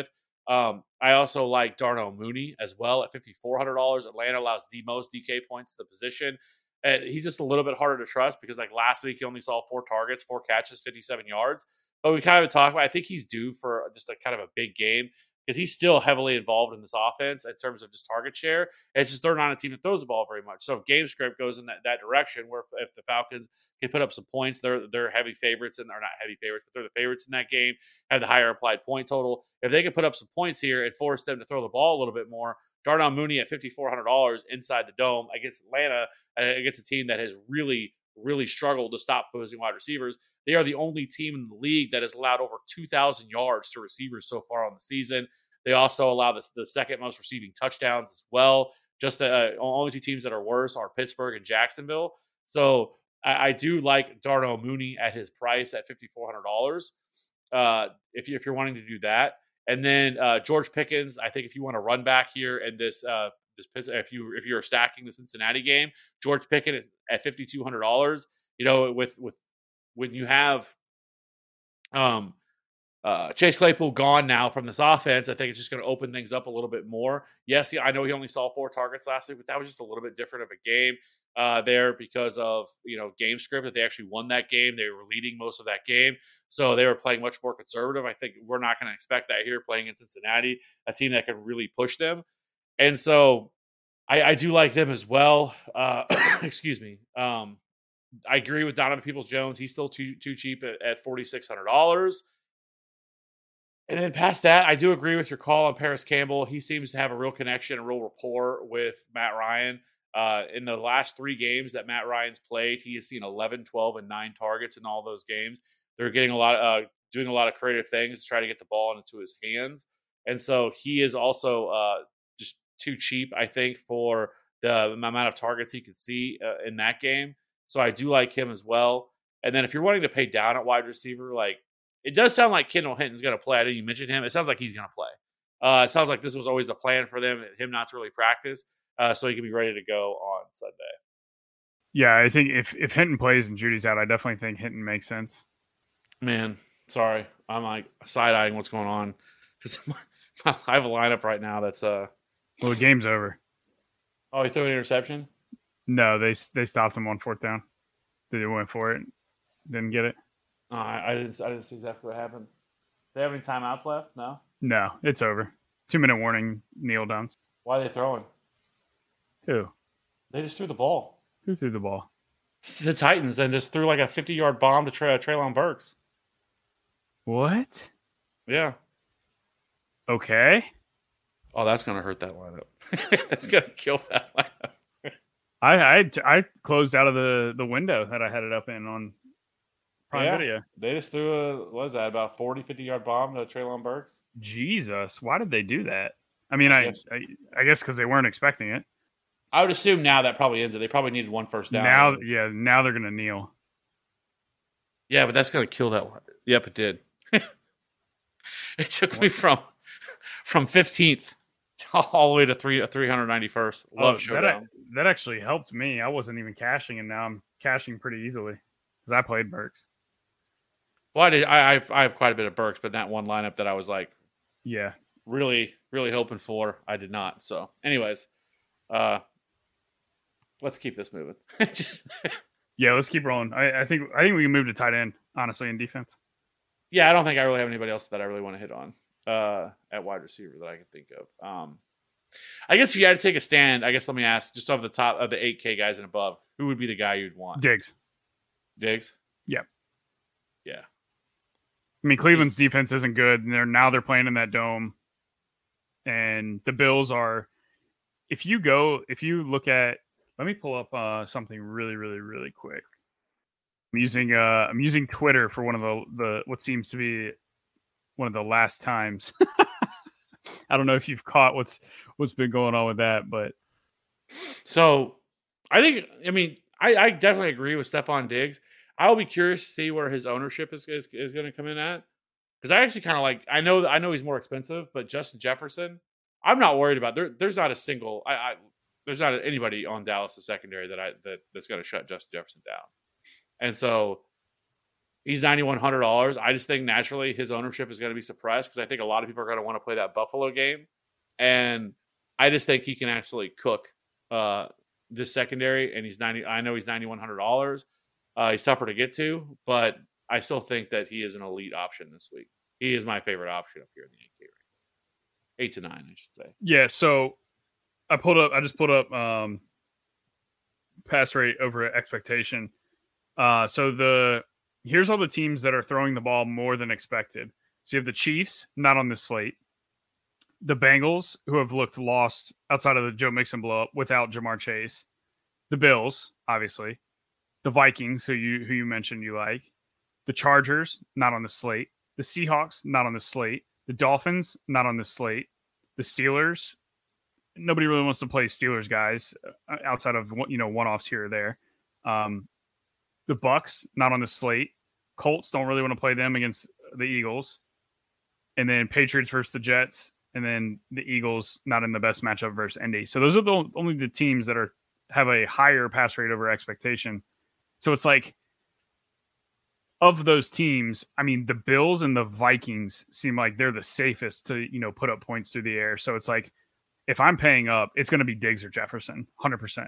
I also like Darnell Mooney as well at $5,400. Atlanta allows the most DK points to the position. And he's just a little bit harder to trust because like last week he only saw 4 targets, 4 catches, 57 yards. But we kind of talked about, I think he's due for just a kind of a big game because he's still heavily involved in this offense in terms of just target share. It's just they're not a team that throws the ball very much. So if game script goes in that direction, where if the Falcons can put up some points, they're heavy favorites, and they're not heavy favorites, but they're the favorites in that game, have the higher applied point total. If they can put up some points here and force them to throw the ball a little bit more, Darnell Mooney at $5,400 inside the dome against Atlanta, against a team that has really, really struggled to stop opposing wide receivers. They are the only team in the league that has allowed over 2,000 yards to receivers so far on the season. They also allow the second most receiving touchdowns as well. Just the only 2 teams that are worse are Pittsburgh and Jacksonville. So I do like Darnell Mooney at his price at $5,400. If you're wanting to do that. And then George Pickens, I think if you want to run back here and if you're stacking the Cincinnati game, George Pickens at $5,200. You know, with when you have Chase Claypool gone now from this offense, I think it's just going to open things up a little bit more. Yes, I know he only saw 4 targets last week, but that was just a little bit different of a game there because of game script that they actually won that game. They were leading most of that game, so they were playing much more conservative. I think we're not going to expect that here playing in Cincinnati, a team that can really push them. And so I do like them as well. Excuse me. I agree with Donovan Peoples-Jones. He's still too cheap at $4,600. And then past that, I do agree with your call on Paris Campbell. He seems to have a real connection, a real rapport with Matt Ryan. In the last 3 games that Matt Ryan's played, he has seen 11, 12, and 9 targets in all those games. They're getting doing a lot of creative things to try to get the ball into his hands. And so he is also just too cheap, I think, for the amount of targets he could see in that game. So I do like him as well. And then if you're wanting to pay down at wide receiver, like it does sound like Kendall Hinton's going to play. I didn't even mention him. It sounds like he's going to play. It sounds like this was always the plan for them, him not to really practice, so he can be ready to go on Sunday. Yeah, I think if Hinton plays and Judy's out, I definitely think Hinton makes sense. Man, sorry. I'm like side-eyeing what's going on. Because I have a lineup right now that's Well, the game's over. Oh, he threw an interception? No, they stopped him on 4th down. They went for it. Didn't get it. I didn't see exactly what happened. Do they have any timeouts left? No? No, it's over. 2-minute warning, kneel downs. Why are they throwing? Who? They just threw the ball. Who threw the ball? The Titans, and just threw like a 50-yard bomb to Treylon Burks. What? Yeah. Okay. Oh, that's going to hurt that lineup. That's going to kill that lineup. I closed out of the window that I had it up in on Prime Video. They just threw about 40, 50-yard bomb to Treylon Burks. Jesus, why did they do that? I mean, I guess because they weren't expecting it. I would assume now that probably ends it. They probably needed 1 first down. Now they're going to kneel. Yeah, but that's going to kill that one. Yep, it did. It took me from 15th all the way to 391st. Love showdown. That actually helped me. I wasn't even cashing, and now I'm cashing pretty easily because I played Burks. Well, I have quite a bit of Burks, but that one lineup that I was like, yeah, really, really hoping for, I did not. So, anyways, let's keep this moving. Let's keep rolling. I think we can move to tight end, honestly, in defense. Yeah, I don't think I really have anybody else that I really want to hit on at wide receiver that I can think of. I guess if you had to take a stand, I guess let me ask, just off the top of the 8K guys and above, who would be the guy you'd want? Diggs. Yeah. I mean, Cleveland's defense isn't good, and they're playing in that dome, and the Bills are. If you look at, let me pull up something really, really, really quick. I'm using Twitter for one of the what seems to be one of the last times. I don't know if you've caught what's been going on with that, but so I definitely agree with Stephon Diggs. I'll be curious to see where his ownership is going to come in at, because I actually kind of like. I know he's more expensive, but Justin Jefferson, I'm not worried about. There's not a single. There's not anybody on Dallas' secondary that's going to shut Justin Jefferson down, and so He's $9,100. I just think naturally his ownership is going to be suppressed because I think a lot of people are going to want to play that Buffalo game, and I just think he can actually cook this secondary. And I know he's $9,100. He's tougher to get to, but I still think that he is an elite option this week. He is my favorite option up here in the 8K range. 8 to 9, I should say. Yeah. So I just pulled up pass rate over expectation. Here's all the teams that are throwing the ball more than expected. So you have the Chiefs, not on this slate. The Bengals, who have looked lost outside of the Joe Mixon blow up without Jamar Chase. The Bills, obviously. The Vikings, who you mentioned you like. The Chargers, not on the slate. The Seahawks, not on the slate. The Dolphins, not on the slate. The Steelers, nobody really wants to play Steelers guys outside of one-offs here or there. The Bucks, not on the slate. Colts don't really want to play them against the Eagles. And then Patriots versus the Jets. And then the Eagles, not in the best matchup versus Indy. So those are only the teams that have a higher pass rate over expectation. So it's like, of those teams, I mean, the Bills and the Vikings seem like they're the safest to, put up points through the air. So it's like, if I'm paying up, it's going to be Diggs or Jefferson, 100%.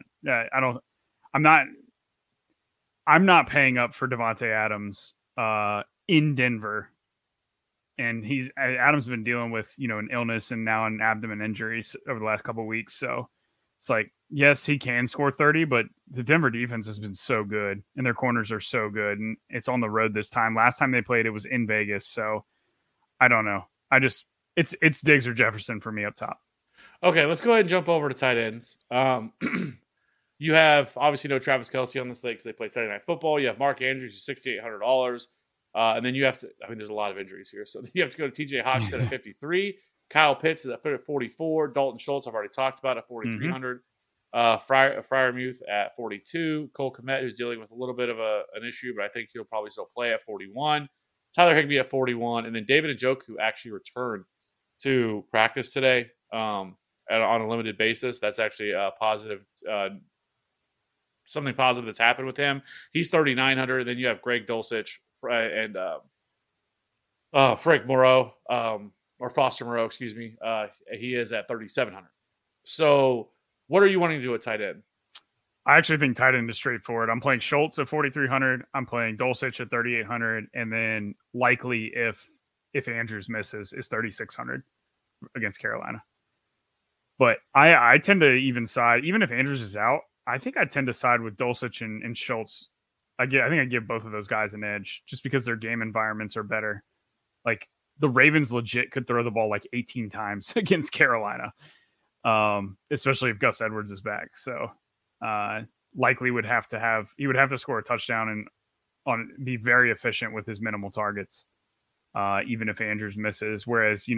I'm not paying up for Devontae Adams in Denver, and Adams been dealing with an illness and now an abdomen injury over the last couple of weeks. So it's like, yes, he can score 30, but the Denver defense has been so good, and their corners are so good, and it's on the road this time. Last time they played, it was in Vegas. So I don't know. It's Diggs or Jefferson for me up top. Okay, let's go ahead and jump over to tight ends. You have obviously no Travis Kelce on the slate because they play Saturday Night Football. You have Mark Andrews, who's $6,800. And then you have to, there's a lot of injuries here. So you have to go to TJ Hawkinson at 53. Kyle Pitts is at 44. Dalton Schultz, I've already talked about, at 4,300. Freiermuth at 42. Cole Kmet, who's dealing with a little bit of an issue, but I think he'll probably still play, at 41. Tyler Higbee at 41. And then David Njoku actually returned to practice today on a limited basis. That's actually a positive, something positive that's happened with him. He's 3,900. Then you have Greg Dulcich and Frank Moreau, or Foster Moreau, excuse me. He is at 3,700. So what are you wanting to do at tight end? I actually think tight end is straightforward. I'm playing Schultz at 4,300. I'm playing Dulcich at 3,800. And then likely if Andrews misses is 3,600 against Carolina. But I tend to even side, even if Andrews is out, I think I tend to side with Dulcich and Schultz. I think I give both of those guys an edge just because their game environments are better. Like the Ravens legit could throw the ball like 18 times against Carolina, especially if Gus Edwards is back. So likely he would have to score a touchdown and be very efficient with his minimal targets, even if Andrews misses. Whereas,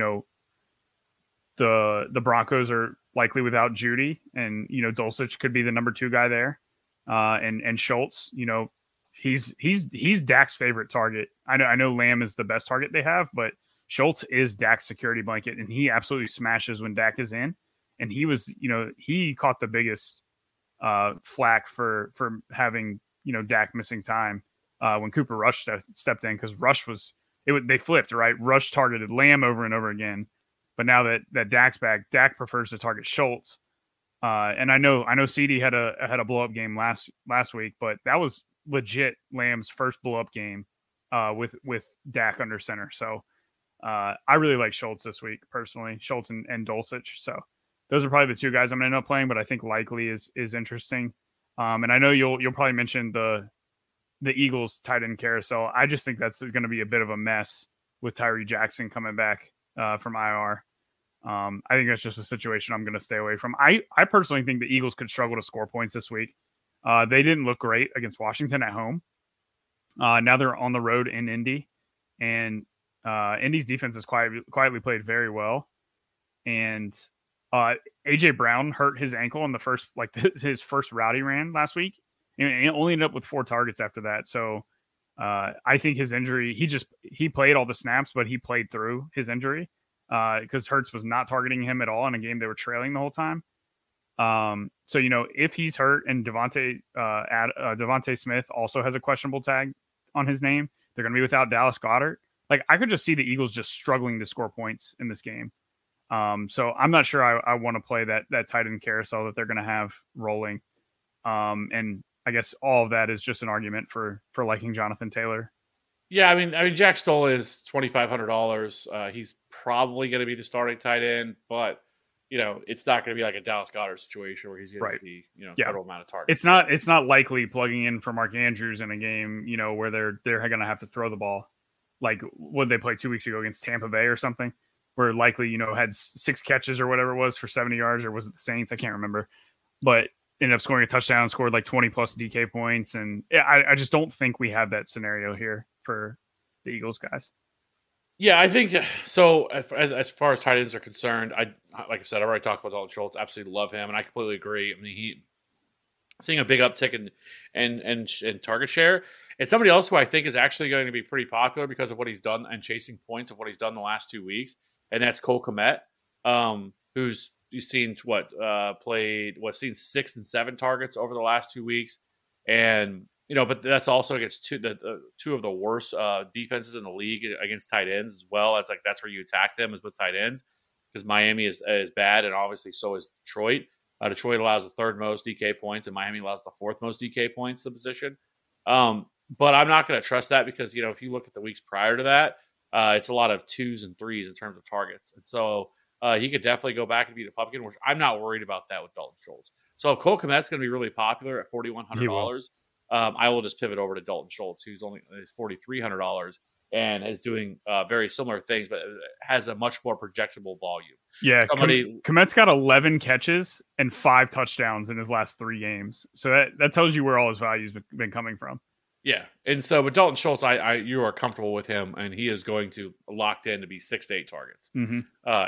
the Broncos are likely without Judy, and Dulcich could be the number 2 guy there. And Schultz, he's Dak's favorite target. I know Lamb is the best target they have, but Schultz is Dak's security blanket, and he absolutely smashes when Dak is in. And he was, he caught the biggest flack for having Dak missing time when Cooper Rush stepped in, because Rush they flipped, right? Rush targeted Lamb over and over again. But now that Dak's back, Dak prefers to target Schultz. And I know CD had a blow up game last week, but that was legit Lamb's first blow up game with Dak under center. So I really like Schultz this week personally, Schultz and Dulcich. So those are probably the 2 guys I'm going to end up playing, but I think likely is interesting. And I know you'll probably mention the Eagles tight end carousel. I just think that's going to be a bit of a mess with Tyree Jackson coming back from IR. I think that's just a situation I'm going to stay away from. I personally think the Eagles could struggle to score points this week. They didn't look great against Washington at home. Now they're on the road in Indy, and Indy's defense has quietly played very well. And AJ Brown hurt his ankle in the first, his first route he ran last week, and he only ended up with 4 targets after that. So I think his injury, he played all the snaps, but he played through his injury because Hurts was not targeting him at all in a game they were trailing the whole time. So, if he's hurt and Devontae Smith also has a questionable tag on his name, They're going to be without Dallas Goedert. Like, I could just see the Eagles just struggling to score points in this game. So I'm not sure I want to play that tight end carousel that they're going to have rolling. And I guess all of that is just an argument for liking Jonathan Taylor. Yeah, I mean, Jack Stoll is $2,500. He's probably going to be the starting tight end, but it's not going to be like a Dallas Goedert situation where he's going to see total amount of targets. It's not likely plugging in for Mark Andrews in a game where they're going to have to throw the ball. Like, what they play 2 weeks ago against Tampa Bay or something, where likely had 6 catches or whatever it was for 70 yards, or was it the Saints? I can't remember, but ended up scoring a touchdown, scored like 20 plus DK points, and I just don't think we have that scenario here for the Eagles guys. Yeah, I think so. As far as tight ends are concerned, like I said, I already talked about Dalton Schultz. Absolutely love him, and I completely agree. I mean, he seeing a big uptick in target share. And somebody else who I think is actually going to be pretty popular because of what he's done and chasing points of what he's done the last 2 weeks, and that's Cole Kmet, who's seen seen 6 and 7 targets over the last 2 weeks, and but that's also against two of the worst defenses in the league against tight ends as well. That's where you attack them, is with tight ends, because Miami is bad, and obviously so is Detroit. Detroit allows the 3rd most DK points, and Miami allows the 4th most DK points to the position. But I'm not going to trust that because if you look at the weeks prior to that, it's a lot of 2s and 3s in terms of targets, and so he could definitely go back and beat a pumpkin, which I'm not worried about that with Dalton Schultz. So if Cole Kmet's going to be really popular at $4,100. I will just pivot over to Dalton Schultz, who's only $4,300 and is doing very similar things, but has a much more projectable volume. Yeah, Kmet's got 11 catches and 5 touchdowns in his last 3 games. So that tells you where all his value's been coming from. Yeah, and so with Dalton Schultz, you are comfortable with him, and he is going to locked in to be 6 to 8 targets. Mm-hmm.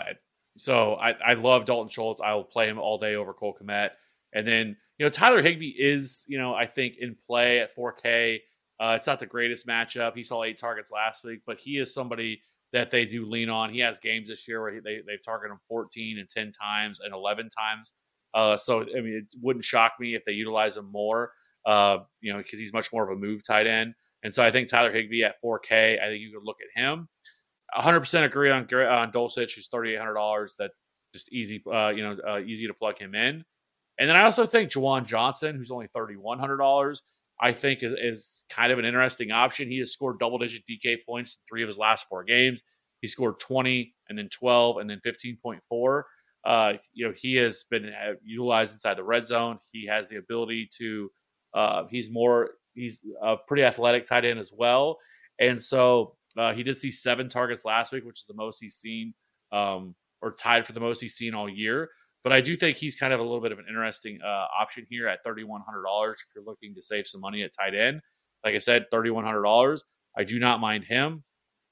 So I love Dalton Schultz. I will play him all day over Cole Kmet. And then, Tyler Higbee is, I think, in play at 4K. It's not the greatest matchup. He saw 8 targets last week, but he is somebody that they do lean on. He has games this year where they've targeted him 14 and 10 times and 11 times. So, I mean, it wouldn't shock me if they utilize him more, because he's much more of a move tight end. And so I think Tyler Higbee at 4K, I think you could look at him. 100% agree on Dulcich, who's $3,800. That's just easy, easy to plug him in. And then I also think Juwan Johnson, who's only $3,100, I think is kind of an interesting option. He has scored double-digit DK points in 3 of his last 4 games. He scored 20 and then 12 and then 15.4. He has been utilized inside the red zone. He has the ability to he's a pretty athletic tight end as well. And so he did see 7 targets last week, which is the most he's seen, or tied for the most he's seen all year. But I do think he's kind of a little bit of an interesting option here at $3,100 if you're looking to save some money at tight end. Like I said, $3,100. I do not mind him.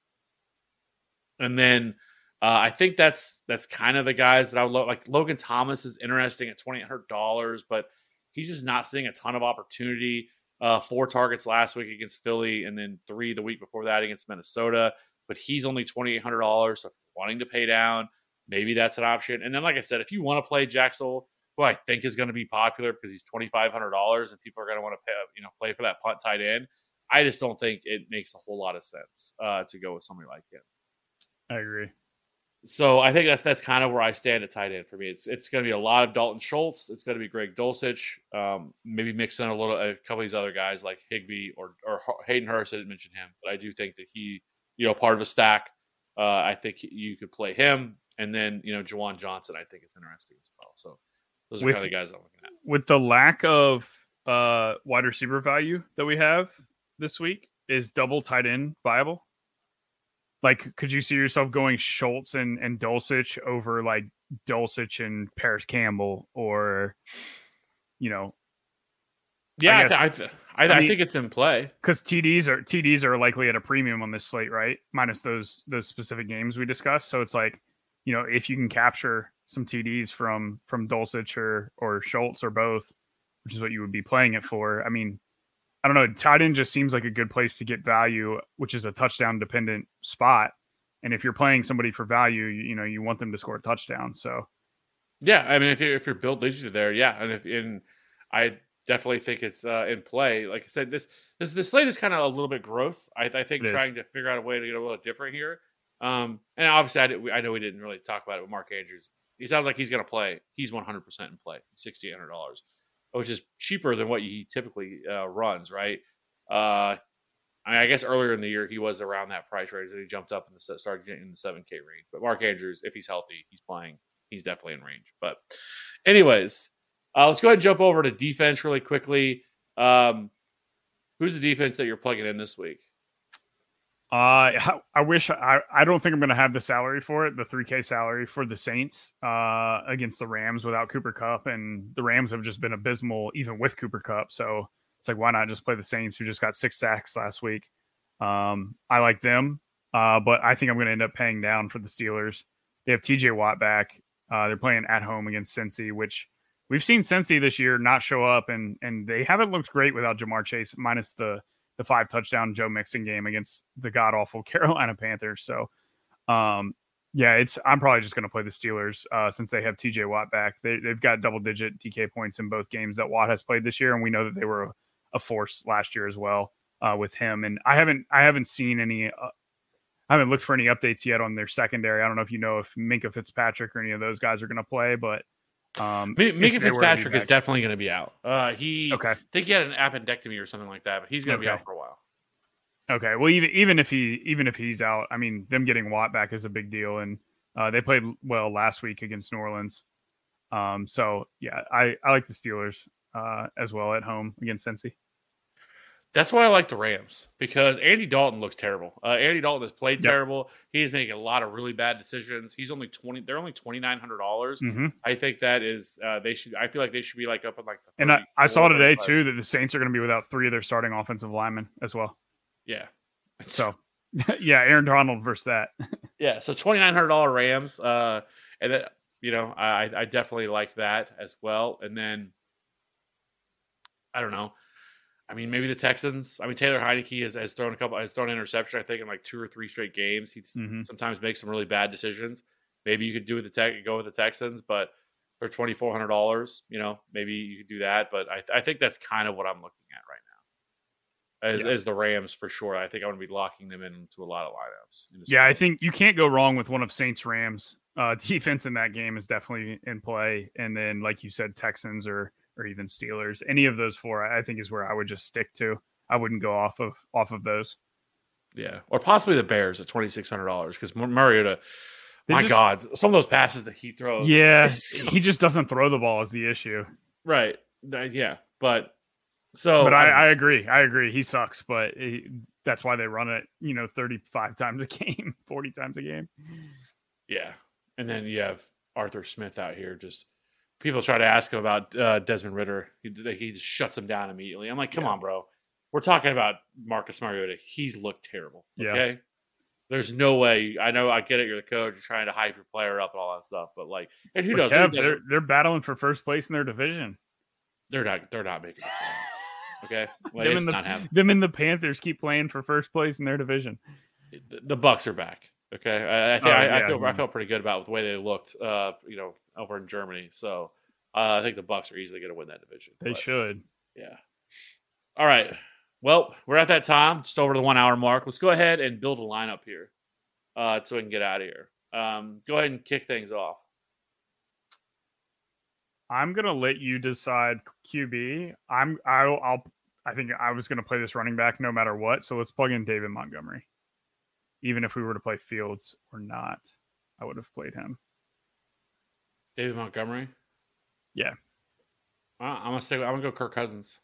And then I think that's kind of the guys that I would like. Logan Thomas is interesting at $2,800, but he's just not seeing a ton of opportunity. 4 targets last week against Philly, and then 3 the week before that against Minnesota. But he's only $2,800, so if you're wanting to pay down, maybe that's an option. And then, like I said, if you want to play Jack Stoll, who I think is going to be popular because he's $2,500 and people are going to want to pay, play for that punt tight end, I just don't think it makes a whole lot of sense to go with somebody like him. I agree. So I think that's kind of where I stand at tight end for me. It's going to be a lot of Dalton Schultz. It's going to be Greg Dulcich. Maybe mix in a couple of these other guys like Higbee or Hayden Hurst. I didn't mention him, but I do think that he, part of a stack. I think you could play him. And then, Juwan Johnson, I think is interesting as well. So those are kind of the guys I'm looking at. With the lack of wide receiver value that we have this week, is double tight end viable? Like, could you see yourself going Schultz and Dulcich over like Dulcich and Paris Campbell, or, Yeah, I think it's in play because TDs are likely at a premium on this slate, right? Minus those specific games we discussed. So it's like, if you can capture some TDs from Dulcich or Schultz or both, which is what you would be playing it for. I mean, I don't know. Tight end just seems like a good place to get value, which is a touchdown dependent spot. And if you're playing somebody for value, you want them to score a touchdown. So, yeah, I mean, if your build leads you there, yeah. And I definitely think it's in play. Like I said, this slate is kind of a little bit gross. I think It trying is. to figure out a way to get a little different here. And obviously, I know we didn't really talk about it with Mark Andrews. He sounds like he's going to play. He's 100% in play, $6,800, which is cheaper than what he typically runs, right? I guess earlier in the year he was around that price range, and he jumped up started getting in the 7K range. But Mark Andrews, if he's healthy, he's playing. He's definitely in range. But anyways, let's go ahead and jump over to defense really quickly. Who's the defense that you're plugging in this week? I wish I don't think I'm going to have the salary for it, the 3K salary for the Saints against the Rams without Cooper Kupp, and the Rams have just been abysmal even with Cooper Kupp. So it's like, why not just play the Saints, who just got 6 sacks last week? I like them, but I think I'm going to end up paying down for the Steelers. They have TJ Watt back. They're playing at home against Cincy, which we've seen Cincy this year not show up, and they haven't looked great without Jamar Chase, minus the 5-touchdown Joe Mixon game against the god-awful Carolina Panthers. So, I'm probably just going to play the Steelers since they have TJ Watt back. They've got double-digit DK points in both games that Watt has played this year, and we know that they were a force last year as well with him. And I haven't seen any. I haven't looked for any updates yet on their secondary. I don't know if you know if Minkah Fitzpatrick or any of those guys are going to play, but Minkah Fitzpatrick is definitely going to be out. I think he had an appendectomy or something like that, but he's going to be out for a while. Okay, well, even if he's out, I mean, them getting Watt back is a big deal, and they played well last week against New Orleans. So yeah, I like the Steelers as well at home against Cincy. That's why I like the Rams, because Andy Dalton looks terrible. Andy Dalton has played terrible. He's making a lot of really bad decisions. They're only $2,900. Mm-hmm. I think that is they should. I feel like they should be like up in like the. And I saw today too that the Saints are going to be without 3 of their starting offensive linemen as well. Yeah. So, yeah, Aaron Donald versus that. Yeah, so $2,900 Rams, and then, I definitely like that as well. And then I don't know. I mean, maybe the Texans. I mean, Taylor Heineke has thrown an interception, I think, in like 2 or 3 straight games. He sometimes makes some really bad decisions. Maybe you could go with the Texans, but for $2,400, maybe you could do that. But I think that's kind of what I'm looking at right now. As the Rams, for sure. I think I'm going to be locking them into a lot of lineups. Yeah, I think you can't go wrong with one of Saints Rams. Defense in that game is definitely in play. And then, like you said, Texans or even Steelers. Any of those 4, I think, is where I would just stick to. I wouldn't go off of those. Yeah, or possibly the Bears at $2,600 because Mariota. God, some of those passes that he throws. Yeah, he just doesn't throw the ball is the issue. Right. Yeah, But I agree. He sucks, but that's why they run it, 35 times a game, 40 times a game. Yeah. And then you have Arthur Smith out here. Just people try to ask him about Desmond Ridder. He just shuts him down immediately. I'm like, come on, bro. We're talking about Marcus Mariota. He's looked terrible. Okay. Yeah. There's no way. I know. I get it. You're the coach. You're trying to hype your player up and all that stuff. But and who knows? Kev, they're battling for first place in their division. They're not making it. Okay, them and the Panthers keep playing for first place in their division. The Bucs are back. Okay, I feel pretty good about the way they looked. Over in Germany. So I think the Bucs are easily going to win that division. They should. Yeah. All right. Well, we're at that time, just over the 1 hour mark. Let's go ahead and build a lineup here, so we can get out of here. Go ahead and kick things off. I'm gonna let you decide QB. I think I was gonna play this running back no matter what. So let's plug in David Montgomery. Even if we were to play Fields or not, I would have played him. David Montgomery. Yeah. I'm gonna go Kirk Cousins.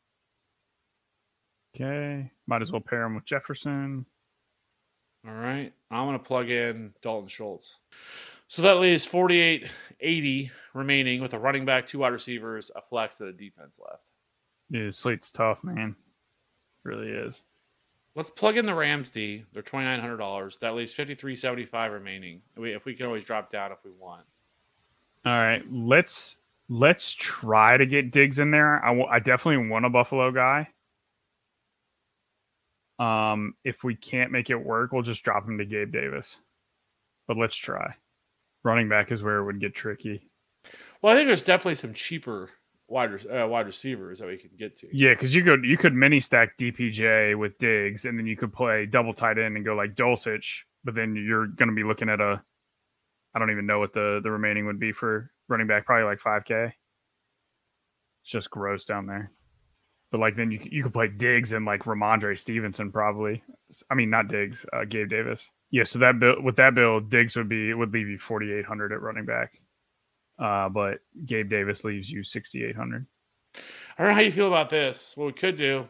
Okay. Might as well pair him with Jefferson. All right. I'm gonna plug in Dalton Schultz. So that leaves 48-80 remaining with a running back, 2 wide receivers, a flex, and a defense left. Yeah, slate's tough, man. It really is. Let's plug in the Rams D. They're $2,900. That leaves $53.75 remaining. If we can always drop down if we want. All right, let's try to get Diggs in there. I definitely want a Buffalo guy. If we can't make it work, we'll just drop him to Gabe Davis. But let's try. Running back is where it would get tricky. Well, I think there's definitely some cheaper wide receivers that we can get to. Yeah, because you could mini stack DPJ with Diggs, and then you could play double tight end and go like Dulcich, but then you're going to be looking at I don't even know what the remaining would be for running back, probably like 5K. It's just gross down there. But like then you could play Diggs and like Ramondre Stevenson probably. I mean not Diggs, Gabe Davis. Yeah, so with that build, Diggs would leave you 4,800 at running back. But Gabe Davis leaves you 6,800. I don't know how you feel about this. What we could do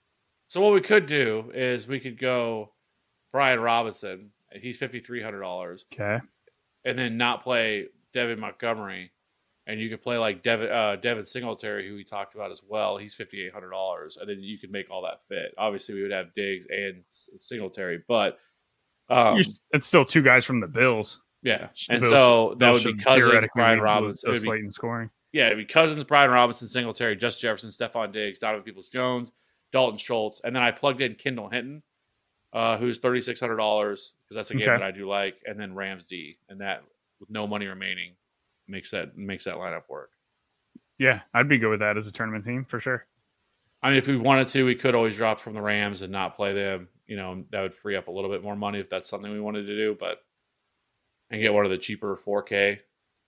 is we could go Brian Robinson, and he's $5,300. Okay. And then not play Devin Montgomery, and you could play like Devin Singletary, who we talked about as well. He's $5,800, and then you could make all that fit. Obviously, we would have Diggs and Singletary, but it's still two guys from the Bills. Yeah, The and Bills, so that would be Cousins, theoretically Brian lead Robinson. the slate in scoring. Yeah, it'd be Cousins, Brian Robinson, Singletary, Justin Jefferson, Stephon Diggs, Donovan Peoples-Jones, Dalton Schultz, and then I plugged in Kendall Hinton, who's $3,600 because that's a game that I do like, and then Rams D, and that with no money remaining makes that lineup work. Yeah, I'd be good with that as a tournament team for sure. I mean, if we wanted to, we could always drop from the Rams and not play them. You know, that would free up a little bit more money if that's something we wanted to do, and get one of the cheaper 4K.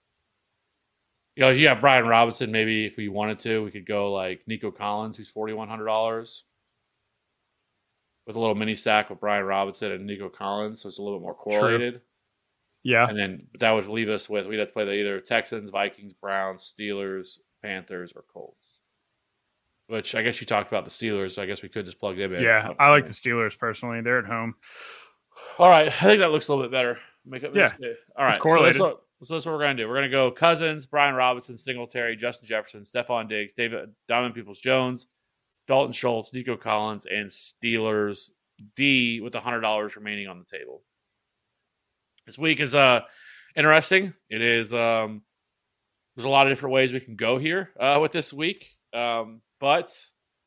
You know, if you have Brian Robinson, maybe if we wanted to, we could go like Nico Collins, who's $4,100, with a little mini stack with Brian Robinson and Nico Collins, so it's a little bit more correlated. True. Yeah. And then that would leave us with, we'd have to play either Texans, Vikings, Browns, Steelers, Panthers, or Colts. Which I guess you talked about the Steelers, so I guess we could just plug them in. Yeah, I like the Steelers personally. They're at home. All right, I think that looks a little bit better. All right, correlated. So that's what we're going to do. We're going to go Cousins, Brian Robinson, Singletary, Justin Jefferson, Stephon Diggs, Donovan Peoples-Jones, Dalton Schultz, Nico Collins, and Steelers D with $100 remaining on the table. This week is interesting. It is there's a lot of different ways we can go here with this week, but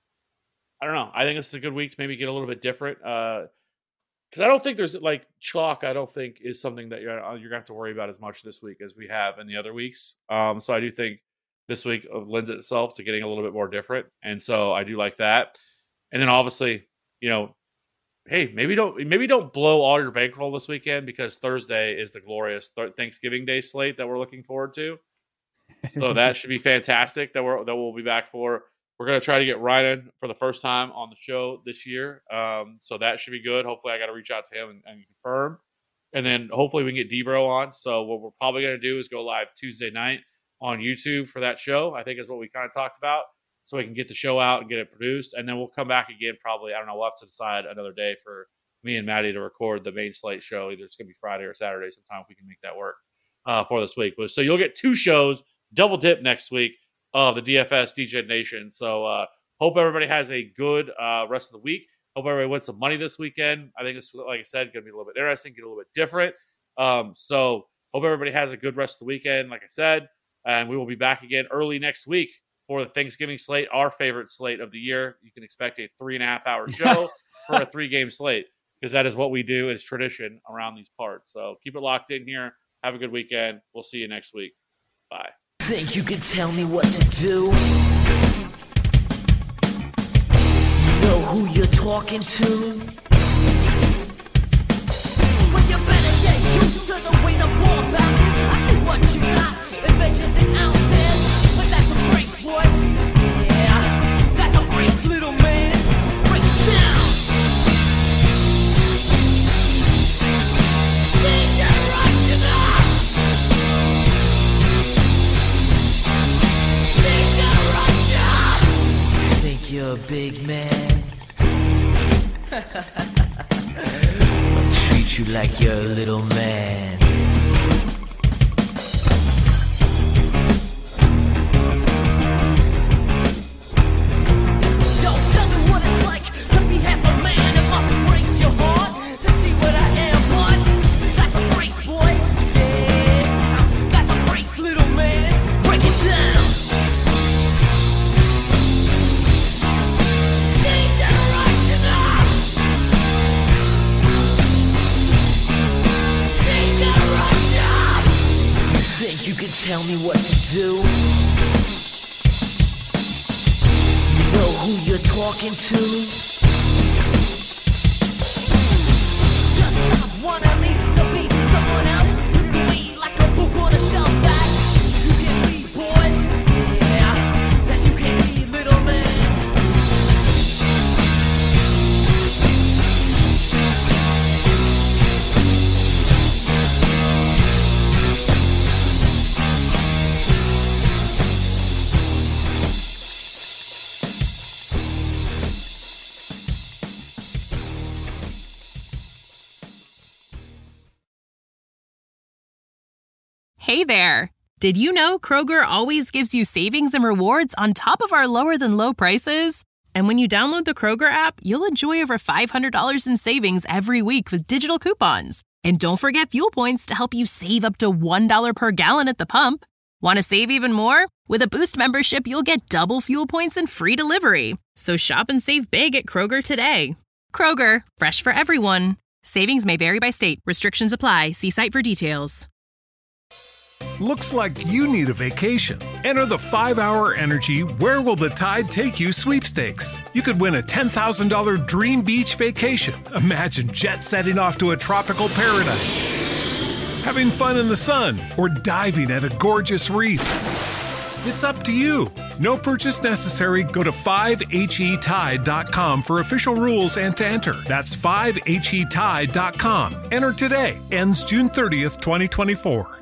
I don't know. I think this is a good week to maybe get a little bit different. Because I don't think there's like chalk. I don't think is something that you're going to have to worry about as much this week as we have in the other weeks. So I do think this week lends itself to getting a little bit more different, and so I do like that. And then obviously, you know, hey, maybe don't blow all your bankroll this weekend because Thursday is the glorious Thanksgiving Day slate that we're looking forward to. So that should be fantastic. That we'll be back for. We're going to try to get Ryan for the first time on the show this year. So that should be good. Hopefully I got to reach out to him and confirm. And then hopefully we can get Debro on. So what we're probably going to do is go live Tuesday night on YouTube for that show, I think is what we kind of talked about. So we can get the show out and get it produced. And then we'll come back again probably, I don't know, we'll have to decide another day for me and Maddie to record the main slate show. Either it's going to be Friday or Saturday sometime if we can make that work for this week. So you'll get two shows, double dip next week. Of the DFS DJ Nation. So hope everybody has a good rest of the week. Hope everybody wins some money this weekend. I think it's, like I said, going to be a little bit interesting, get a little bit different. So hope everybody has a good rest of the weekend, like I said. And we will be back again early next week for the Thanksgiving slate, our favorite slate of the year. You can expect a 3.5-hour show for a 3-game slate because that is what we do. It's tradition around these parts. So keep it locked in here. Have a good weekend. We'll see you next week. Bye. Think you can tell me what to do? Know who you're talking to? Well, you better get used to the way the ball bounces. I see what you got, inventions and ounces. But that's a break, boy. Yeah, that's a break, little man. Break it down. DJ Rushing Think you're a big man. Treat you like you're a little man. Yo, tell me what it's like to be half a man. It must break your heart to see what I am, but that's a break, boy. Yeah, that's a break, little man. Break it down. Think you can tell me what to do? walk into. Just stop wanting me to be someone else. Be like a book on a shelf that you can read, boy. Yeah, that you can read, little man. Hey there! Did you know Kroger always gives you savings and rewards on top of our lower than low prices? And when you download the Kroger app, you'll enjoy over $500 in savings every week with digital coupons. And don't forget fuel points to help you save up to $1 per gallon at the pump. Want to save even more? With a Boost membership, you'll get double fuel points and free delivery. So shop and save big at Kroger today. Kroger, fresh for everyone. Savings may vary by state. Restrictions apply. See site for details. Looks like you need a vacation. Enter the 5-Hour Energy Where Will the Tide Take You sweepstakes. You could win a $10,000 dream beach vacation. Imagine jet setting off to a tropical paradise, having fun in the sun, or diving at a gorgeous reef. It's up to you. No purchase necessary. Go to 5HETide.com for official rules and to enter. That's 5HETide.com. Enter today. Ends June 30th, 2024.